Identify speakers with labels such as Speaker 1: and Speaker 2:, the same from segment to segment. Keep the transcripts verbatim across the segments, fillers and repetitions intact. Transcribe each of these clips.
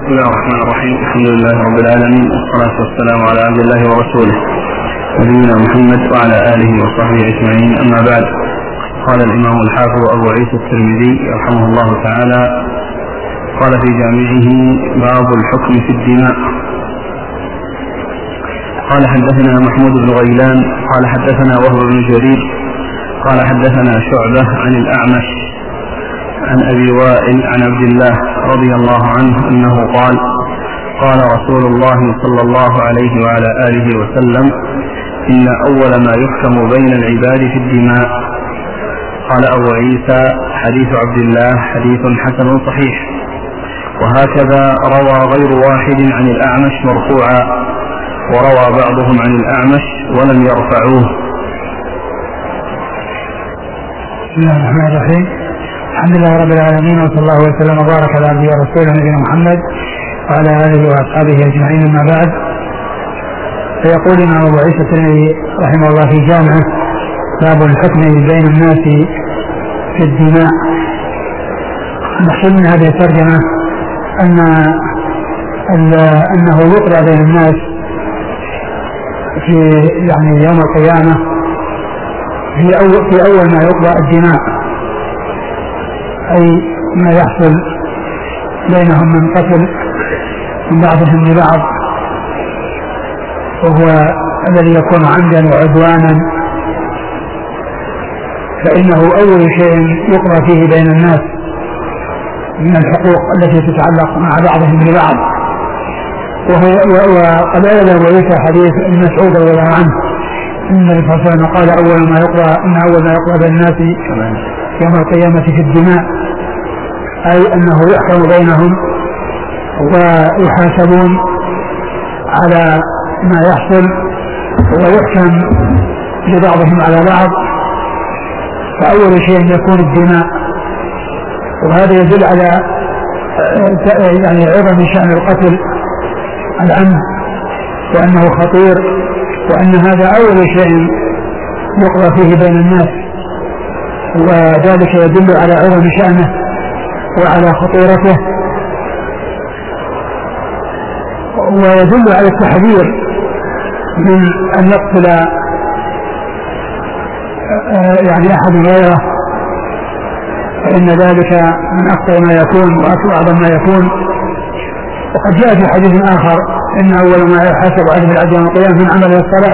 Speaker 1: الله الرحمن الرحيم. الحمد لله رب العالمين، والصلاة والسلام على عبد الله ورسوله نبينا محمد وعلى آله وصحبه أجمعين. أما بعد، قال الإمام الحافظ أبو عيسى الترمذي رحمه الله تعالى قال في جامعه: باب الحكم في الدماء. قال حدثنا محمود بن غيلان قال حدثنا وهب بن جرير قال حدثنا شعبة عن الأعمش عن أبي وائل عن عبد الله رضي الله عنه أنه قال: قال رسول الله صلى الله عليه وعلى آله وسلم: إن أول ما يحكم بين العباد في الدماء. قال أبو عيسى: حديث عبد الله حديث حسن صحيح. وهكذا روى غير واحد عن الأعمش مرفوعا، وروى بعضهم عن الأعمش ولم يرفعوه.
Speaker 2: بسم الله الرحمن الرحيم. الحمد لله رب العالمين، وصلى الله وسلم وبارك على عبده ورسوله نبينا محمد وعلى آله وأصحابه أجمعين. أما بعد، فيقول الإمام أبو عيسى الترمذي رحمه الله في جامعه: باب الحكم بين الناس في الدماء. المقصود من هذه الترجمة أن أنه يقضى بين الناس في يعني يوم القيامة في أول, في أول ما يقضى الدماء، أي ما يحصل بينهم من قتل من بعضهم لبعض، وهو الذي يكون عمدا وعدوانا، فإنه أول شيء يقضى فيه بين الناس من الحقوق التي تتعلق مع بعضهم لبعض. وقد أورد أبو عيسى حديث ابن مسعود رضي الله عنه أن النبي صلى الله عليه وسلم قال: أول ما يقضى إن أول ما يقضى بين الناس يوم القيامة في الدماء، أي أنه يحكم بينهم ويحاسبون على ما يحصل، ويحكم لبعضهم على بعض، فأول شيء يكون الدماء. وهذا يدل على يعني عظم شأن القتل العمد، وأنه خطير، وأن هذا أول شيء يقضى فيه بين الناس، وذلك يدل على عظم شأنه وعلى خطورته، ويدل على التحذير من أن يقتل يعني أحد غيره، فإن ذلك من أخطر ما يكون وأعظم ما يكون. وقد جاء في حديث آخر: إن أول ما يحاسب عليه العبد يوم القيامة من عمله الصلاة.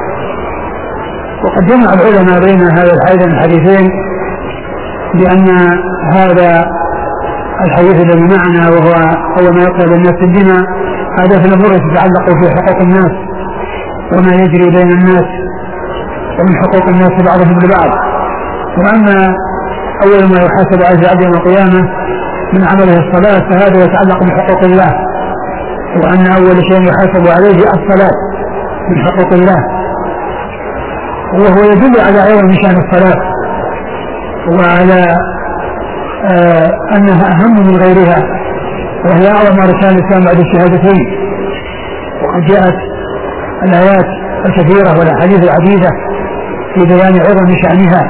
Speaker 2: وقد جمع العلماء بين هذا الحديثين بأن هذا الحديث الذي معنا وهو أول ما يقتل الناس في الدماء، هذا في الأمور تتعلق في حقوق الناس وما يجري بين الناس ومن حقوق الناس بعضهم لبعض. وأما أول ما يحاسب عليه العبد يوم القيامة من عمله الصلاة، فهذا يتعلق بحقوق الله، وأن أول شيء يحاسب عليه الصلاة من حقوق الله، وهو يدل على عظم شأن الصلاة وعلى آه أنها أهم من غيرها، وهي أعظم أركان الإسلام بعد الشهادتين. وقد جاءت الآيات الكثيرة والأحاديث العديدة في بيان عظم شأنها.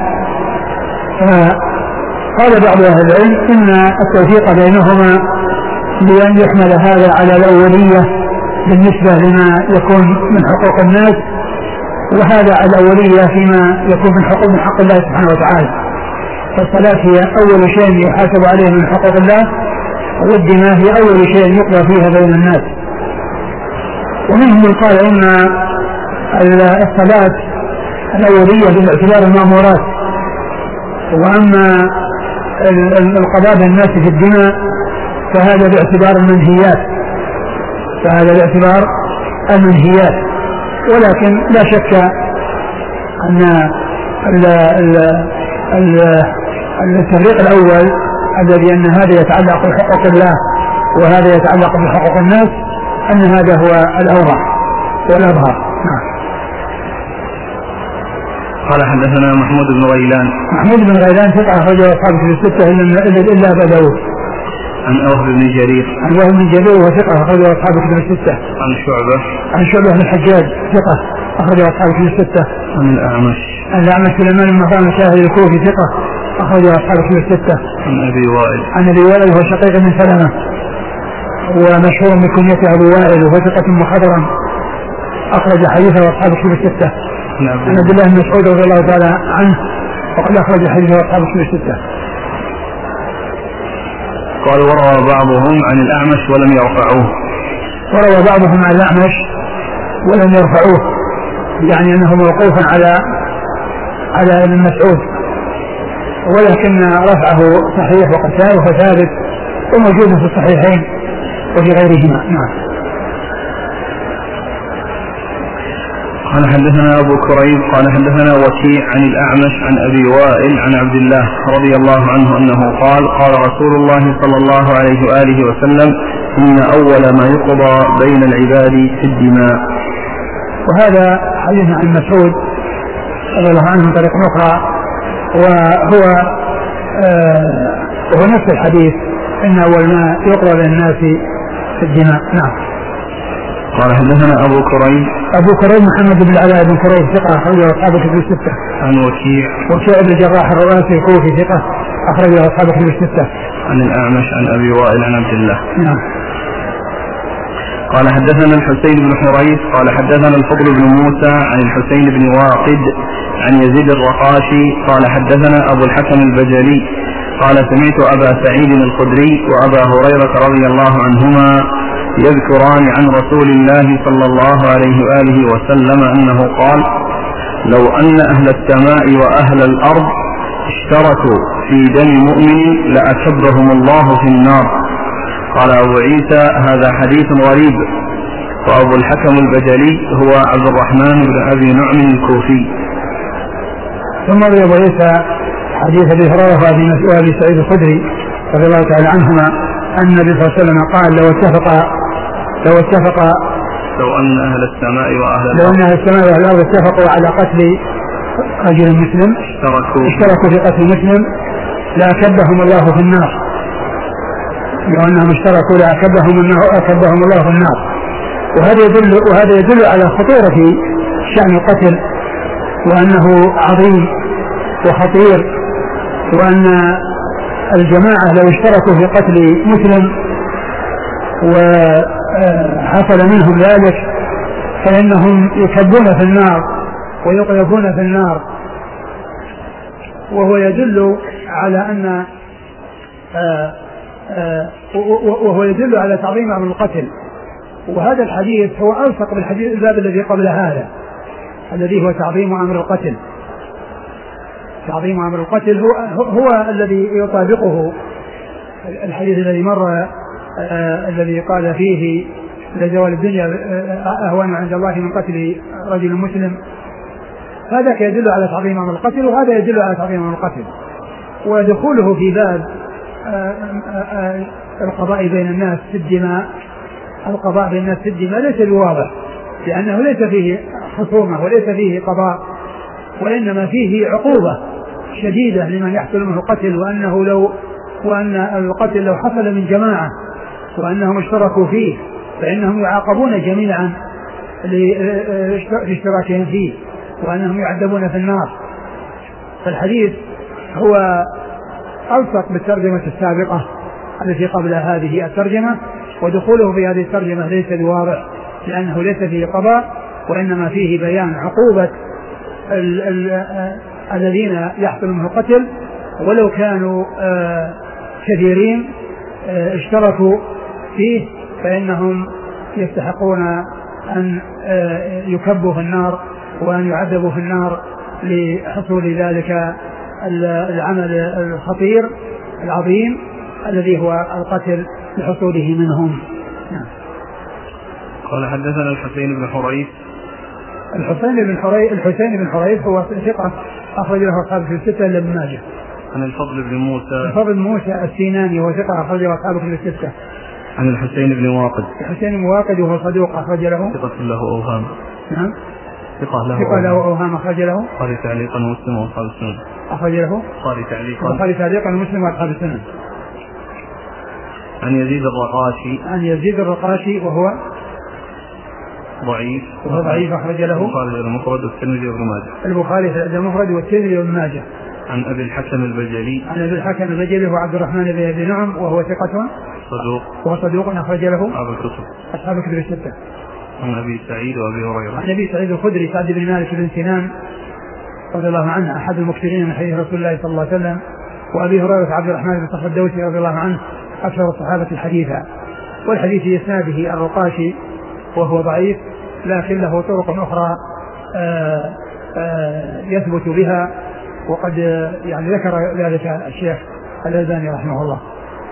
Speaker 2: قال بعض أهل العلم إن التوفيق بينهما بأن يحمل هذا على الأولية بالنسبة لما يكون من حقوق الناس، وهذا على الأولية فيما يكون من حقوق من حق الله سبحانه وتعالى. فالصلاة هي أول شيء يحاسب عليه من حقوق الله، والدماء هي أول شيء يقضى فيها بين الناس. ومنهم من قال إن الصلاة الأولية باعتبار المأمورات، وأما القضاء بالناس في الدماء فهذا باعتبار المنهيات فهذا باعتبار المنهيات. ولكن لا شك أن التفريق الأول الذي أن هذا يتعلق بحقوق الله وهذا يتعلق بحقوق الناس، أن هذا هو الأوضح والأظهر. نعم.
Speaker 1: قال حدثنا محمود بن غيلان.
Speaker 2: محمود بن غيلان ثقة أخرجه أصحاب الكتب الستة إلا أبا داود.
Speaker 1: عن وهب بن جرير.
Speaker 2: عن وهب بن جرير وثقة أخرجه أصحاب الكتب الستة.
Speaker 1: عن شعبة.
Speaker 2: عن شعبة بن الحجاج ثقة أخرجه أصحاب الكتب الستة.
Speaker 1: عن الأعمش.
Speaker 2: عن الأعمش سليمان بن مهران الشاهد الكوفي ثقة أخرجه أصحاب الكتب الستة.
Speaker 1: عن أبي وائل.
Speaker 2: عن أبي وائل وهو شقيق بن سلمة ومشهور بكنيته أبو وائل وهو ثقة مخضرم أخرج حديثه أصحاب الكتب الستة. عن عبد الله بن مسعود رضي الله تعالى عنه وقد أخرج حديثه أصحاب الكتب الستة.
Speaker 1: قال وروى بعضهم عن الأعمش ولم يرفعوه.
Speaker 2: وروى بعضهم عن الأعمش ولم يرفعوه يعني أنه موقوفا على على ابن مسعود ولكن رفعه صحيح وقتال وهو ثابت وموجود في الصحيحين وفي غيرهما. نعم.
Speaker 1: قال حدثنا أبو كريب قال حدثنا وكيع عن الأعمش عن أبي وائل عن عبد الله رضي الله عنه أنه قال قال رسول الله صلى الله عليه وآله وسلم إن أول ما يقضى بين العباد في الدماء.
Speaker 2: وهذا حديث عن مسعود رضي الله عنه من طريق أخرى وهو آه وهو نفس الحديث إن أول ما يقضى بين الناس في الدماء. نعم.
Speaker 1: قال حدثنا أبو كريب
Speaker 2: أبو كريب محمد بن العلاء بن كريب ثقة أخرجه أصحاب الكتب الستة.
Speaker 1: عن وكيع
Speaker 2: وكيع بن الجراح الرؤاسي الكوفي ثقة أخرجه أصحاب الكتب الستة.
Speaker 1: عن الأعمش عن أبي وائل عن عبد الله.
Speaker 2: نعم.
Speaker 1: قال حدثنا الحسين بن حريث قال حدثنا الفضل بن موسى عن الحسين بن واقد عن يزيد الرقاشي قال حدثنا أبو الحكم البجلي قال سمعت أبا سعيد الخدري وأبا هريرة رضي الله عنهما يذكران عن رسول الله صلى الله عليه وآله وسلم أنه قال لو أن أهل السماء وأهل الأرض اشتركوا في دم مؤمن لأكبهم الله في النار. قال أبو عيسى هذا حديث غريب. وأبو الحكم البجلي هو عبد الرحمن بن أبي نعم الكوفي.
Speaker 2: ثم أبو عيسى حديث أبي هريرة وأبي سعيد الخدري رضي الله تعالى عنهما أن النبي صلى الله عليه وسلم قال لو اتفق لو اتفق
Speaker 1: لو أن أهل السماء وأهل
Speaker 2: الأرض لو أن أهل السماء وأهل الأرض اتفقوا على قتل رجل مسلم
Speaker 1: اشتركوا,
Speaker 2: اشتركوا في قتل مسلم لأكبهم الله في النار. لو أنهم اشتركوا لأكبهم أكبهم الله في النار. وهذا يدل وهذا يدل على خطورة شأن القتل وأنه عظيم وخطير وأن الجماعة لو اشتركوا في قتل مسلم وحصل منهم ذلك فإنهم يكبون في النار ويقذفون في النار. وهو يدل على أن آآ آآ وهو يدل على تعظيم أمر القتل. وهذا الحديث هو ألصق بالحديث الباب الذي قبل هذا الذي هو تعظيم أمر القتل. تعظيم أمر القتل هو, هو الذي يطابقه الحديث الذي مر آه الذي قال فيه لزوال الدنيا آه أهون عند الله من قتل رجل مسلم. هذا يدل على تعظيم أمر القتل وهذا يدل على تعظيم أمر القتل. ودخوله في باب آه آه القضاء بين الناس في الدماء القضاء بين الناس في الدماء ليس بواضح لأنه ليس فيه خصومة وليس فيه قضاء وإنما فيه عقوبة شديدة لمن يحصل منه قتل وأنه لو وأن القتل لو حصل من جماعة وأنهم اشتركوا فيه فإنهم يعاقبون جميعا لاشتراكهم فيه وأنهم يعذبون في النار. فالحديث هو ألصق بالترجمة السابقة التي قبل هذه الترجمة ودخوله في هذه الترجمة ليس بواضح لأنه ليس فيه قضاء وإنما فيه بيان عقوبة ال ال الذين يحصل منه قتل ولو كانوا آه كثيرين آه اشتركوا فيه فإنهم يستحقون أن آه يكبوا في النار وأن يعذبوا في النار لحصول ذلك العمل الخطير العظيم الذي هو القتل لحصوله منهم. نعم.
Speaker 1: قال حدثنا الحسين بن حريث
Speaker 2: الحسين بن حريث الحسين بن حريث هو ثقة أخرج له أصحاب في الستة إلا ابن ماجه.
Speaker 1: عن الفضل بن موسى
Speaker 2: الفضل بن موسى السيناني وهو ثقة أخرج له أصحاب في الستة.
Speaker 1: عن الحسين بن واقد
Speaker 2: الحسين بن واقد وهو صدوق أخرج له
Speaker 1: ثقة له أوهام.
Speaker 2: نعم
Speaker 1: ثقة له
Speaker 2: ثقة له أوهام أخرج له
Speaker 1: قال تعليقا مسلم وأصحاب السنن
Speaker 2: أخرج له
Speaker 1: قال تعليقا
Speaker 2: قال تعليقا مسلم وأصحاب السنن.
Speaker 1: عن يزيد الرقاشي
Speaker 2: عن يزيد الرقاشي وهو
Speaker 1: ضعيف
Speaker 2: وهو ضعيف أخرج له
Speaker 1: البخاري المفرد والترمذي وابن ماجه.
Speaker 2: البخاري في المفرد والترمذي وابن ماجه.
Speaker 1: عن أبي الحكم البجلي
Speaker 2: عن أبي الحكم البجلي هو عبد الرحمن بن أبي نعم وهو ثقة
Speaker 1: صدوق
Speaker 2: وهو صدوق أخرج له
Speaker 1: أصحاب الكتب
Speaker 2: أصحاب الكتب الستة.
Speaker 1: عن أبي سعيد وأبي هريرة.
Speaker 2: عن أبي سعيد الخدري سعد بن مالك بن سنان رضي الله عنه أحد المكثرين من حديث رسول الله صلى الله عليه وسلم. وأبي هريرة عبد الرحمن بن صخر الدوسي رضي الله عنه أكثر الصحابة الحديثا. والحديث في إسناده الرقاشي وهو ضعيف لكن له طرق أخرى آآ آآ يثبت بها، وقد يعني ذكر ذلك الشيخ الألباني رحمه الله.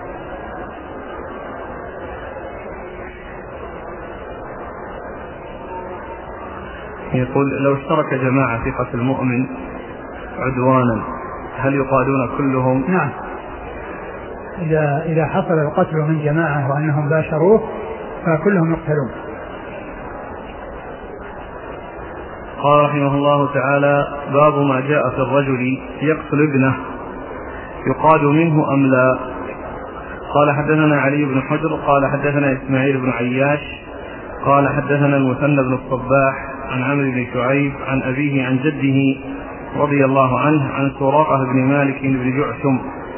Speaker 1: يقول لو اشترك جماعة في قتل المؤمن عدوانا هل يقادون كلهم؟
Speaker 2: نعم، إذا إذا حصل القتل من جماعة وأنهم باشروه فكلهم يقتلون.
Speaker 1: قال رحمه الله تعالى: باب ما جاء في الرجل يقتل ابنه يقاد منه أم لا. قال حدثنا علي بن حجر قال حدثنا إسماعيل بن عياش قال حدثنا المثنى بن الصباح عن عمرو بن شعيب عن أبيه عن جده رضي الله عنه عن سراقة بن مالك بن جعشم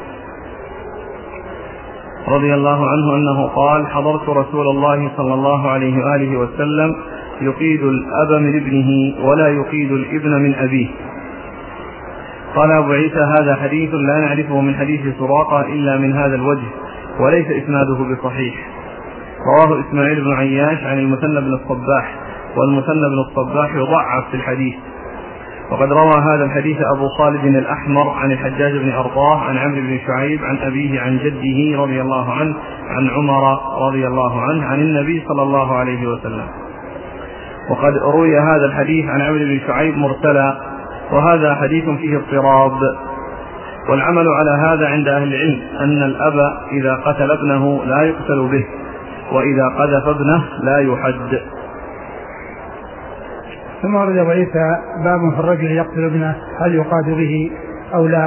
Speaker 1: رضي الله عنه أنه قال: حضرت رسول الله صلى الله عليه وآله وسلم يقيد الأب من ابنه ولا يقيد الابن من أبيه. قال أبو عيسى: هذا حديث لا نعرفه من حديث سراقة إلا من هذا الوجه وليس إسناده بصحيح. رواه إسماعيل بن عياش عن المثنى بن الصباح، والمثنى بن الصباح يضعف في الحديث. وقد روى هذا الحديث أبو خالد الأحمر عن الحجاج بن أرطاه عن عمرو بن شعيب عن أبيه عن جده رضي الله عنه عن عمر رضي الله عنه عن النبي صلى الله عليه وسلم. وقد روي هذا الحديث عن عمرو بن شعيب مرسلا، وهذا حديث فيه اضطراب. والعمل على هذا عند أهل العلم أن الأب إذا قتل ابنه لا يقتل به، وإذا قذف ابنه لا يحد.
Speaker 2: ثم ورد أبو عيسى: باب في الرجل يقتل ابنه هل يقاد به أو لا.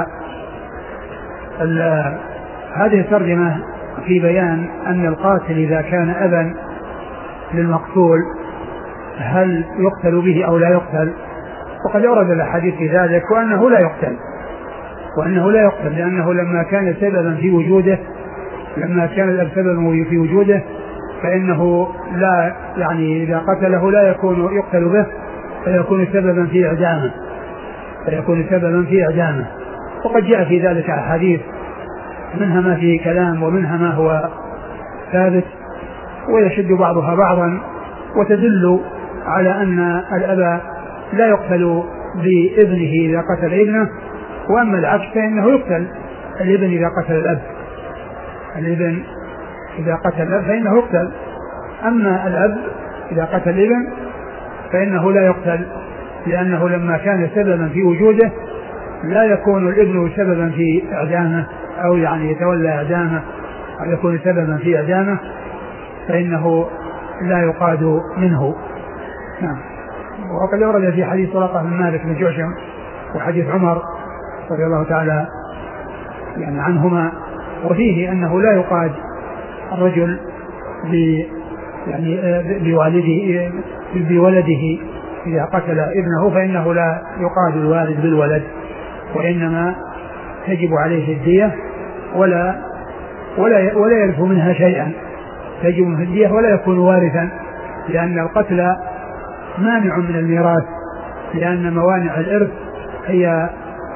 Speaker 2: هذه الترجمة في بيان أن القاتل إذا كان أبا للمقتول هل يقتل به أو لا يقتل. وقد ورد الحديث في ذلك وأنه لا يقتل وأنه لا يقتل لأنه لما كان سببا في وجوده لما كان الأب سببا في وجوده فإنه لا يعني إذا قتله لا يكون يقتل به، فيكون سببا في إعدامه فيكون سببا في إعدامه. وقد جاء في ذلك أحاديث منها ما فيه كلام ومنها ما هو ثابت، ويشد بعضها بعضا وتدل على أن الأب لا يقتل بابنه إذا قتل ابنه، وأما العكس فإنه يقتل الابن إذا قتل الأب الابن إذا قتل الأب فإنه يقتل. أما الأب إذا قتل الابن فإنه لا يقتل، لأنه لما كان سببا في وجوده لا يكون الابن سببا في إعدامه أو يعني يتولى إعدامه أو يكون سببا في إعدامه، فإنه لا يقاد منه. نعم. وقد ورد في حديث سراقة بن مالك بن جعشم وحديث عمر رضي الله تعالى يعني عنهما، وفيه أنه لا يقاد الرجل ب يعني بوالده بولده إذا قتل ابنه، فإنه لا يقاد الوالد بالولد، وإنما تجب عليه الدية ولا ولا ولا يرث منها شيئا، تجب منه الدية ولا يكون وارثا، لأن القتل مانع من الميراث، لأن موانع الإرث هي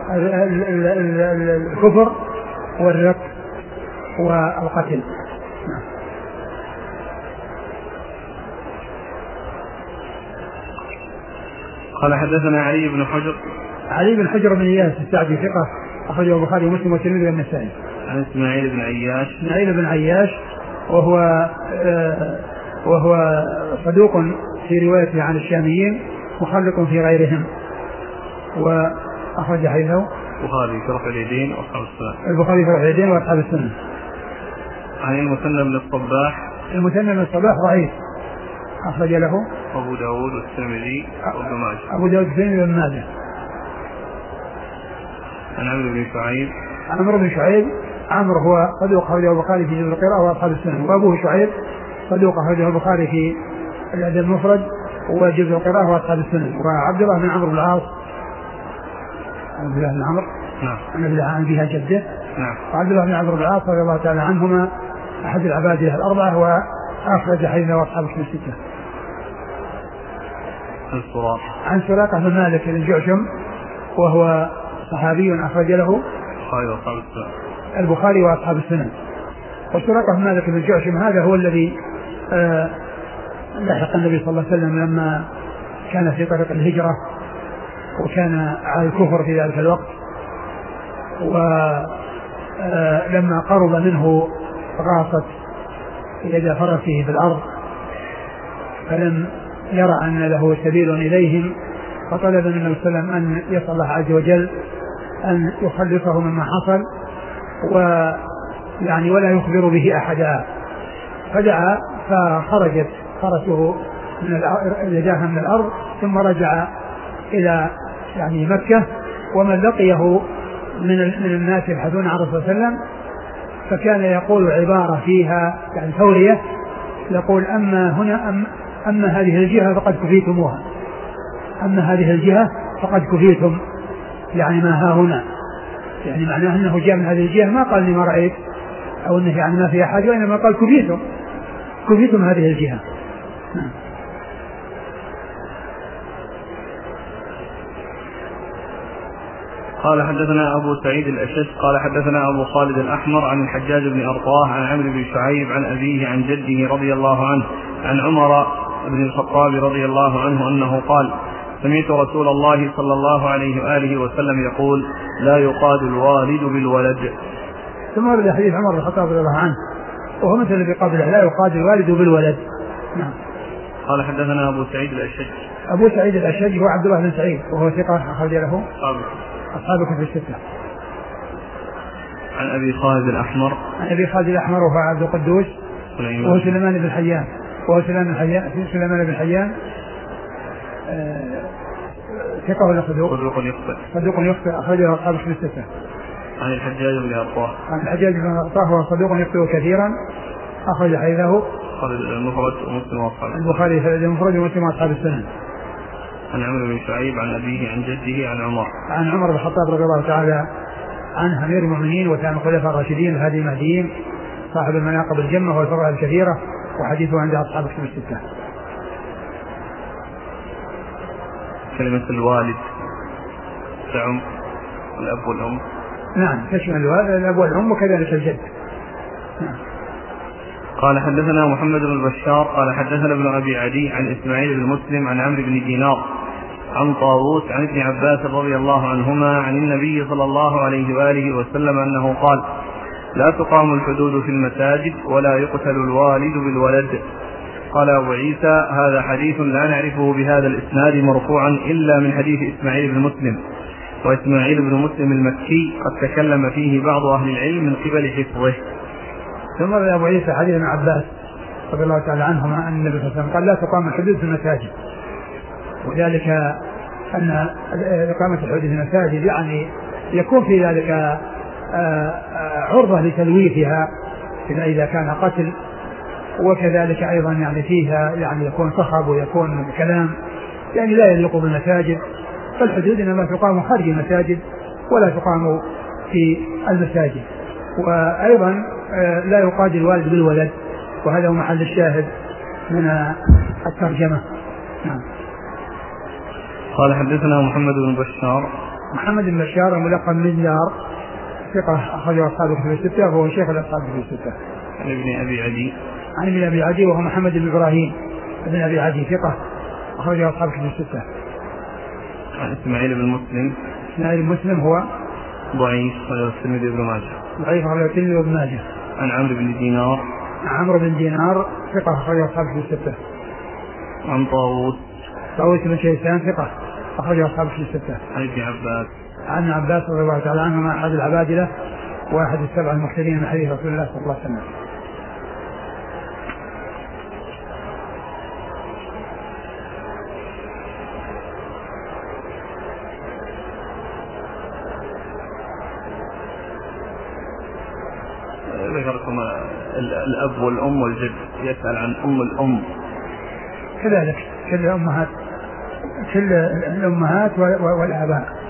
Speaker 2: الكفر والرق والقتل.
Speaker 1: قال حدثنا علي بن حجر
Speaker 2: علي بن حجر بن إياس السعدي ثقة أخرجه البخاري ومسلم والترمذي والنسائي.
Speaker 1: عن إسماعيل بن عياش
Speaker 2: إسماعيل بن عياش وهو آه وهو صدوق في روايته عن الشاميين مخلق في غيرهم، وأخرج حديثه
Speaker 1: البخاري في رفع اليدين وأصحاب السنة
Speaker 2: البخاري في رفع اليدين وأصحاب السنة.
Speaker 1: عن المثنى بن الصباح
Speaker 2: المثنى بن الصباح ضعيف أخرج له
Speaker 1: أبو داود والترمذي وابن ماجه
Speaker 2: أبو داود والترمذي وابن ماجه.
Speaker 1: عن عمرو بن شعيب
Speaker 2: عمرو بن شعيب عمرو هو صدوق أخرجه البخاري في جزء القراءة وأصحاب السنة، وأبوه شعيب صدوق أخرجه البخاري في الأدب المفرد وجزء القراءة وأصحاب السنة. وعبد الله بن عمرو بن العاص عبد الله بن عمرو
Speaker 1: نعم
Speaker 2: عن بها جده
Speaker 1: نعم
Speaker 2: وعبد الله بن عمرو بن العاص رضي الله تعالى عنهما أحد العبادلة الأربعة وأخرج حديثه وأصحاب الكتب الستة. عن سراقة بن مالك بن جعشم وهو صحابي أخرج له البخاري وأصحاب السنن. وسراقة بن مالك بن جعشم هذا هو الذي آه لحق النبي صلى الله عليه وسلم لما كان في طريق الهجرة وكان على الكفر في ذلك الوقت، ولما قرب منه غاصت يد فرسه في الأرض فلم يرى أن له سبيل إليهم، فطلب من النبي صلى الله عليه وسلم أن يسأل الله عز وجل أن يخلصه مما حصل ويعني ولا يخبر به أحدا. فدعا فخرجت فرسه من يداها من الأرض ثم رجع إلى يعني مكة، ومن لقيه من من الناس يبحثون عن الرسول صلى الله عليه وسلم فكان يقول عبارة فيها يعني ثورية، يقول أما هنا أم أما هذه الجهة فقد كفيتموها، أما هذه الجهة فقد كفيتم، يعني ما ها هنا، يعني معناه أنه جاء من هذه الجهة، ما قال لي ما رأيت أو أنه يعني ما فيها حاجة، وإنما قال كفيتم كفيتم هذه الجهة.
Speaker 1: قال حدثنا أبو سعيد الأشج قال حدثنا أبو خالد الأحمر عن الحجاج بن أرطاه عن عمرو بن شعيب عن أبيه عن جده رضي الله عنه عن عمر بن الخطاب رضي الله عنه أنه قال: سمعت رسول الله صلى الله عليه وآله وسلم يقول: لا يقاد الوالد بالولد.
Speaker 2: ثم ورد حديث عمر بن الخطاب رضي الله عنه وهو مثل الذي قبله: لا يقاد الوالد بالولد. نعم.
Speaker 1: قال حدثنا أبو سعيد الأشج
Speaker 2: أبو سعيد الأشج هو عبد الله بن سعيد وهو ثقة أخرج له أصحابكم في الستة.
Speaker 1: عن أبي خالد الأحمر
Speaker 2: عن أبي خالد الأحمر وهو عبد القدوس وهو سليمان بن حيان وهو سليمان بن حيان سليمان بن حيان ثقة ولا صدوق؟
Speaker 1: صدوق يخطئ
Speaker 2: صدوق يخطئ أخرجه أصحابه في الستة.
Speaker 1: عن الحجاج بن أرطاه
Speaker 2: عن الحجاج بن أرطاه وهو صدوق يخطئ كثيرا أخرج حديثه
Speaker 1: المفرد ومسلم وأصحاب
Speaker 2: البخاري المفرد ومسلم وأصحاب السنن.
Speaker 1: عن عمرو بن شعيب عن أبيه عن جده عن عمر
Speaker 2: عن عمر بن الخطاب رضي الله تعالى عن أمير المؤمنين وكان خلفاء الراشدين الهادي المهديين صاحب المناقب الجمة والفضائل الكثيرة وحديثه عند أصحاب الكتب الستة.
Speaker 1: كلمة الوالد تعم الأب والأم.
Speaker 2: نعم تشمل الأب والأم وكذلك الجد. نعم.
Speaker 1: قال حدثنا محمد بن بشار قال حدثنا ابن أبي عدي عن إسماعيل بن مسلم عن عمرو بن دينار عن طاووس عن ابن عباس رضي الله عنهما عن النبي صلى الله عليه وآله وسلم أنه قال: لا تقام الحدود في المساجد ولا يقتل الوالد بالولد. قال أبو عيسى: هذا حديث لا نعرفه بهذا الإسناد مرفوعا إلا من حديث إسماعيل بن مسلم، وإسماعيل بن مسلم المكي قد تكلم فيه بعض أهل العلم من قبل حفظه.
Speaker 2: ثم روى أبو عيسى حديث ابن عباس رضي الله تعالى عنهما أن النبي صلى الله عليه وسلم قال: لا تقام الحدود في المساجد، وذلك أن إقامة الحدود في المساجد يعني يكون في ذلك عرضة لتلويثها إذا كان قتل، وكذلك أيضا يعني فيها يعني يكون صخب ويكون كلام يعني لا يليق بالمساجد. فالحدود إنما تقام خارج المساجد ولا تقام في المساجد. وأيضا لا يقاد الوالد بالولد، وهذا هو محل الشاهد من الترجمة. نعم.
Speaker 1: قال حدثنا محمد بن بشار
Speaker 2: محمد بن بشار ملقب من دار ثقة أخرجه أصحابه في الستة وهو شيخ الأصحاب في الستة.
Speaker 1: عن ابن أبي عدي
Speaker 2: عن ابن أبي عدي وهو محمد بن إبراهيم ابن أبي عدي ثقة أخرجه أصحابه في الستة.
Speaker 1: عن إسماعيل بن مسلم
Speaker 2: إسماعيل بن مسلم هو
Speaker 1: ضعيف أخرجه الترمذي وابن ماجه.
Speaker 2: ضعيف أخرجه الترمذي وابن ماجه.
Speaker 1: عن عمرو بن دينار
Speaker 2: عمرو بن دينار ثقة أخرجه أصحابه في الستة.
Speaker 1: عن طاووس
Speaker 2: طاووس بن شيسان ثقة أخرجه أصحابه في الستة.
Speaker 1: عن ابن عباس
Speaker 2: عن عباس رضي الله تعالى عنهما أحد العبادلة واحد السبع المكثرين من حديث رسول الله صلى الله عليه وسلم.
Speaker 1: ذكركم الأب والأم والجد، يسأل عن أم الأم
Speaker 2: كذلك كل الأمهات كل الأمهات والآباء.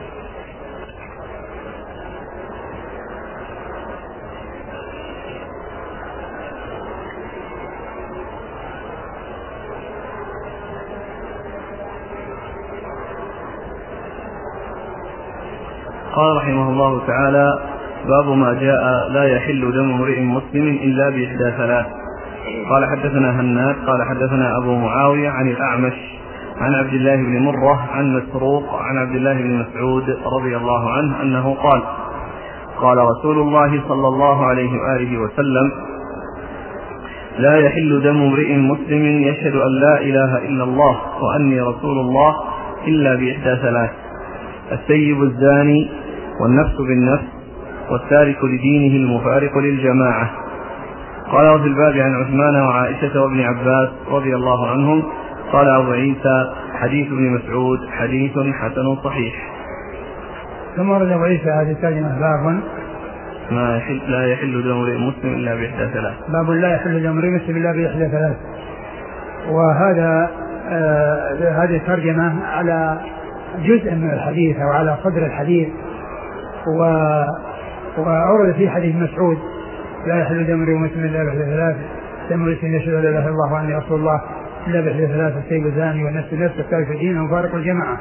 Speaker 1: قال رحمه الله تعالى: باب ما جاء لا يحل دم امرئ مسلم إلا بإحدى ثلاث. قال حدثنا هناد قال حدثنا أبو معاوية عن الأعمش عن عبد الله بن مرة عن مسروق عن عبد الله بن مسعود رضي الله عنه أنه قال: قال رسول الله صلى الله عليه وآله وسلم: لا يحل دم امرئ مسلم يشهد أن لا إله إلا الله وأني رسول الله إلا بإحدى ثلاث: السيب الزاني، والنفس بالنفس، والتارك لدينه المفارق للجماعة. قال: وفي الباب عن عثمان وعائشة وابن عباس رضي الله عنهم. قال أبو عيسى: حديث ابن مسعود حديث حسن صحيح.
Speaker 2: ثم ورد أبو عيسى هذه الترجمة: باب
Speaker 1: ما يحل لا يحل دم امرئ مسلم إلا بإحدى ثلاث.
Speaker 2: باب لا يحل دم امرئ مسلم إلا بإحدى ثلاث. وهذا آه هذه الترجمة على جزء من الحديث أو على صدر الحديث، و وأورد في حديث مسعود: لا يحل دم امرئ مسلم إلا بإحدى ثلاث: دم امرئ يشهد أن لا إله إلا الله وأني رسول الله إلا بإحدى ثلاث: السيب الزاني، والنفس بالنفس، والتارك لدينه المفارق للجماعة.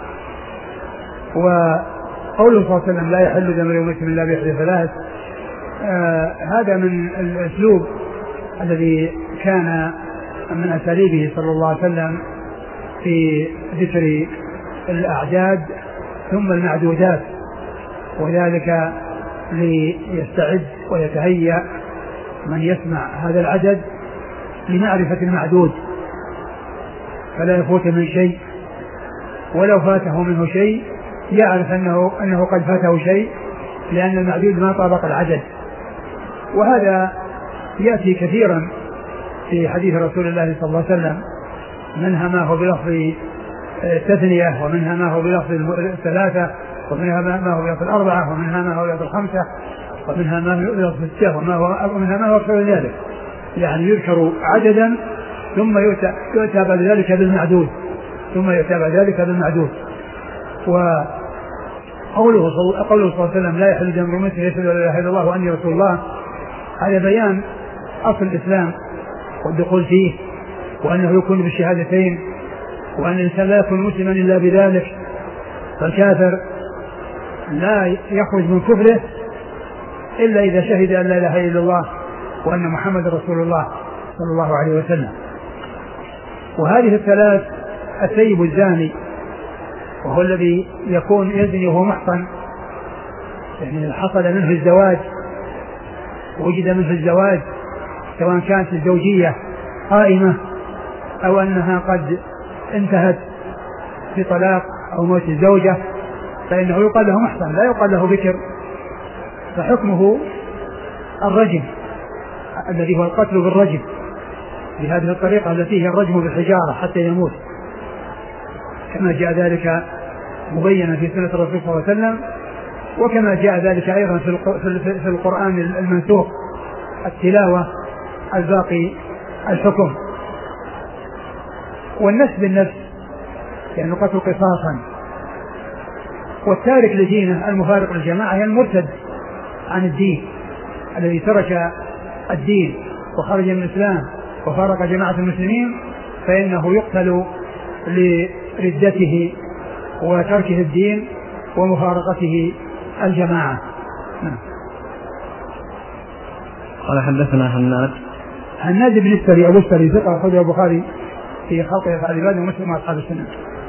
Speaker 2: وقوله صلى الله عليه وسلم: لا يحل دم امرئ مسلم إلا بإحدى ثلاث، آه هذا من الأسلوب الذي كان من أساليبه صلى الله عليه وسلم في ذكر الأعداد ثم المعدودات، وذلك ليستعد ويتهيأ من يسمع هذا العدد لمعرفة المعدود، فلا يفوت من شيء، ولو فاته منه شيء يعرف أنه, أنه قد فاته شيء، لأن المعدود ما طابق العدد. وهذا يأتي كثيرا في حديث رسول الله صلى الله عليه وسلم، منها ما هو بلفظ التثنية، ومنها ما هو بلفظ الثلاثة، ومنها ما هو بلفظ الأربعة، ومنها ما هو بلفظ الخمسة، ومنها ما هو بلفظ الستة، ومنها ما هو أكثر من ذلك. يعني يذكر عددا ثم يؤتى بعد ذلك بالمعدود ثم يؤتى بعد ذلك بالمعدود. وقوله صلى الله عليه وسلم: لا يحل دم امرئ مسلم يشهد أن لا إله إلا الله وأني رسول الله، هذا بيان أصل الإسلام والدخول فيه، وأنه يكون بالشهادتين، وأن الإنسان لا يكون مسلما إلا بذلك. فالكافر لا يخرج من كفره إلا إذا شهد أن لا إله إلا الله وأن محمد رسول الله صلى الله عليه وسلم. وهذه الثلاث: السيب الزاني، وهو الذي يكون يزني وهو محصن، يعني حصل منه الزواج، وجد منه الزواج، سواء كانت الزوجية قائمة أو أنها قد انتهت بطلاق أو موت الزوجة، فإنه يقال له محصن، لا يقال له بكر، فحكمه الرجم الذي هو القتل بالرجم بهذه الطريقة التي هي الرجم بالحجارة حتى يموت، كما جاء ذلك مبينا في سنة الرسول صلى الله عليه وسلم، وكما جاء ذلك أيضا في القرآن المنسوخ التلاوة الباقي الحكم. والنفس بالنفس يعني قتل قصاصا. والتارك لدينه المفارق للجماعة هي المرتد عن الدين الذي ترك الدين وخرج من الإسلام وفارق جماعة المسلمين، فإنه يقتل لردته وتركه الدين ومفارقته الجماعة.
Speaker 1: قال حدثنا هناد
Speaker 2: هناد بن السري أبو السري ثقة أخرجه البخاري في خلق أفعال العباد ومسلم وأصحاب السنة.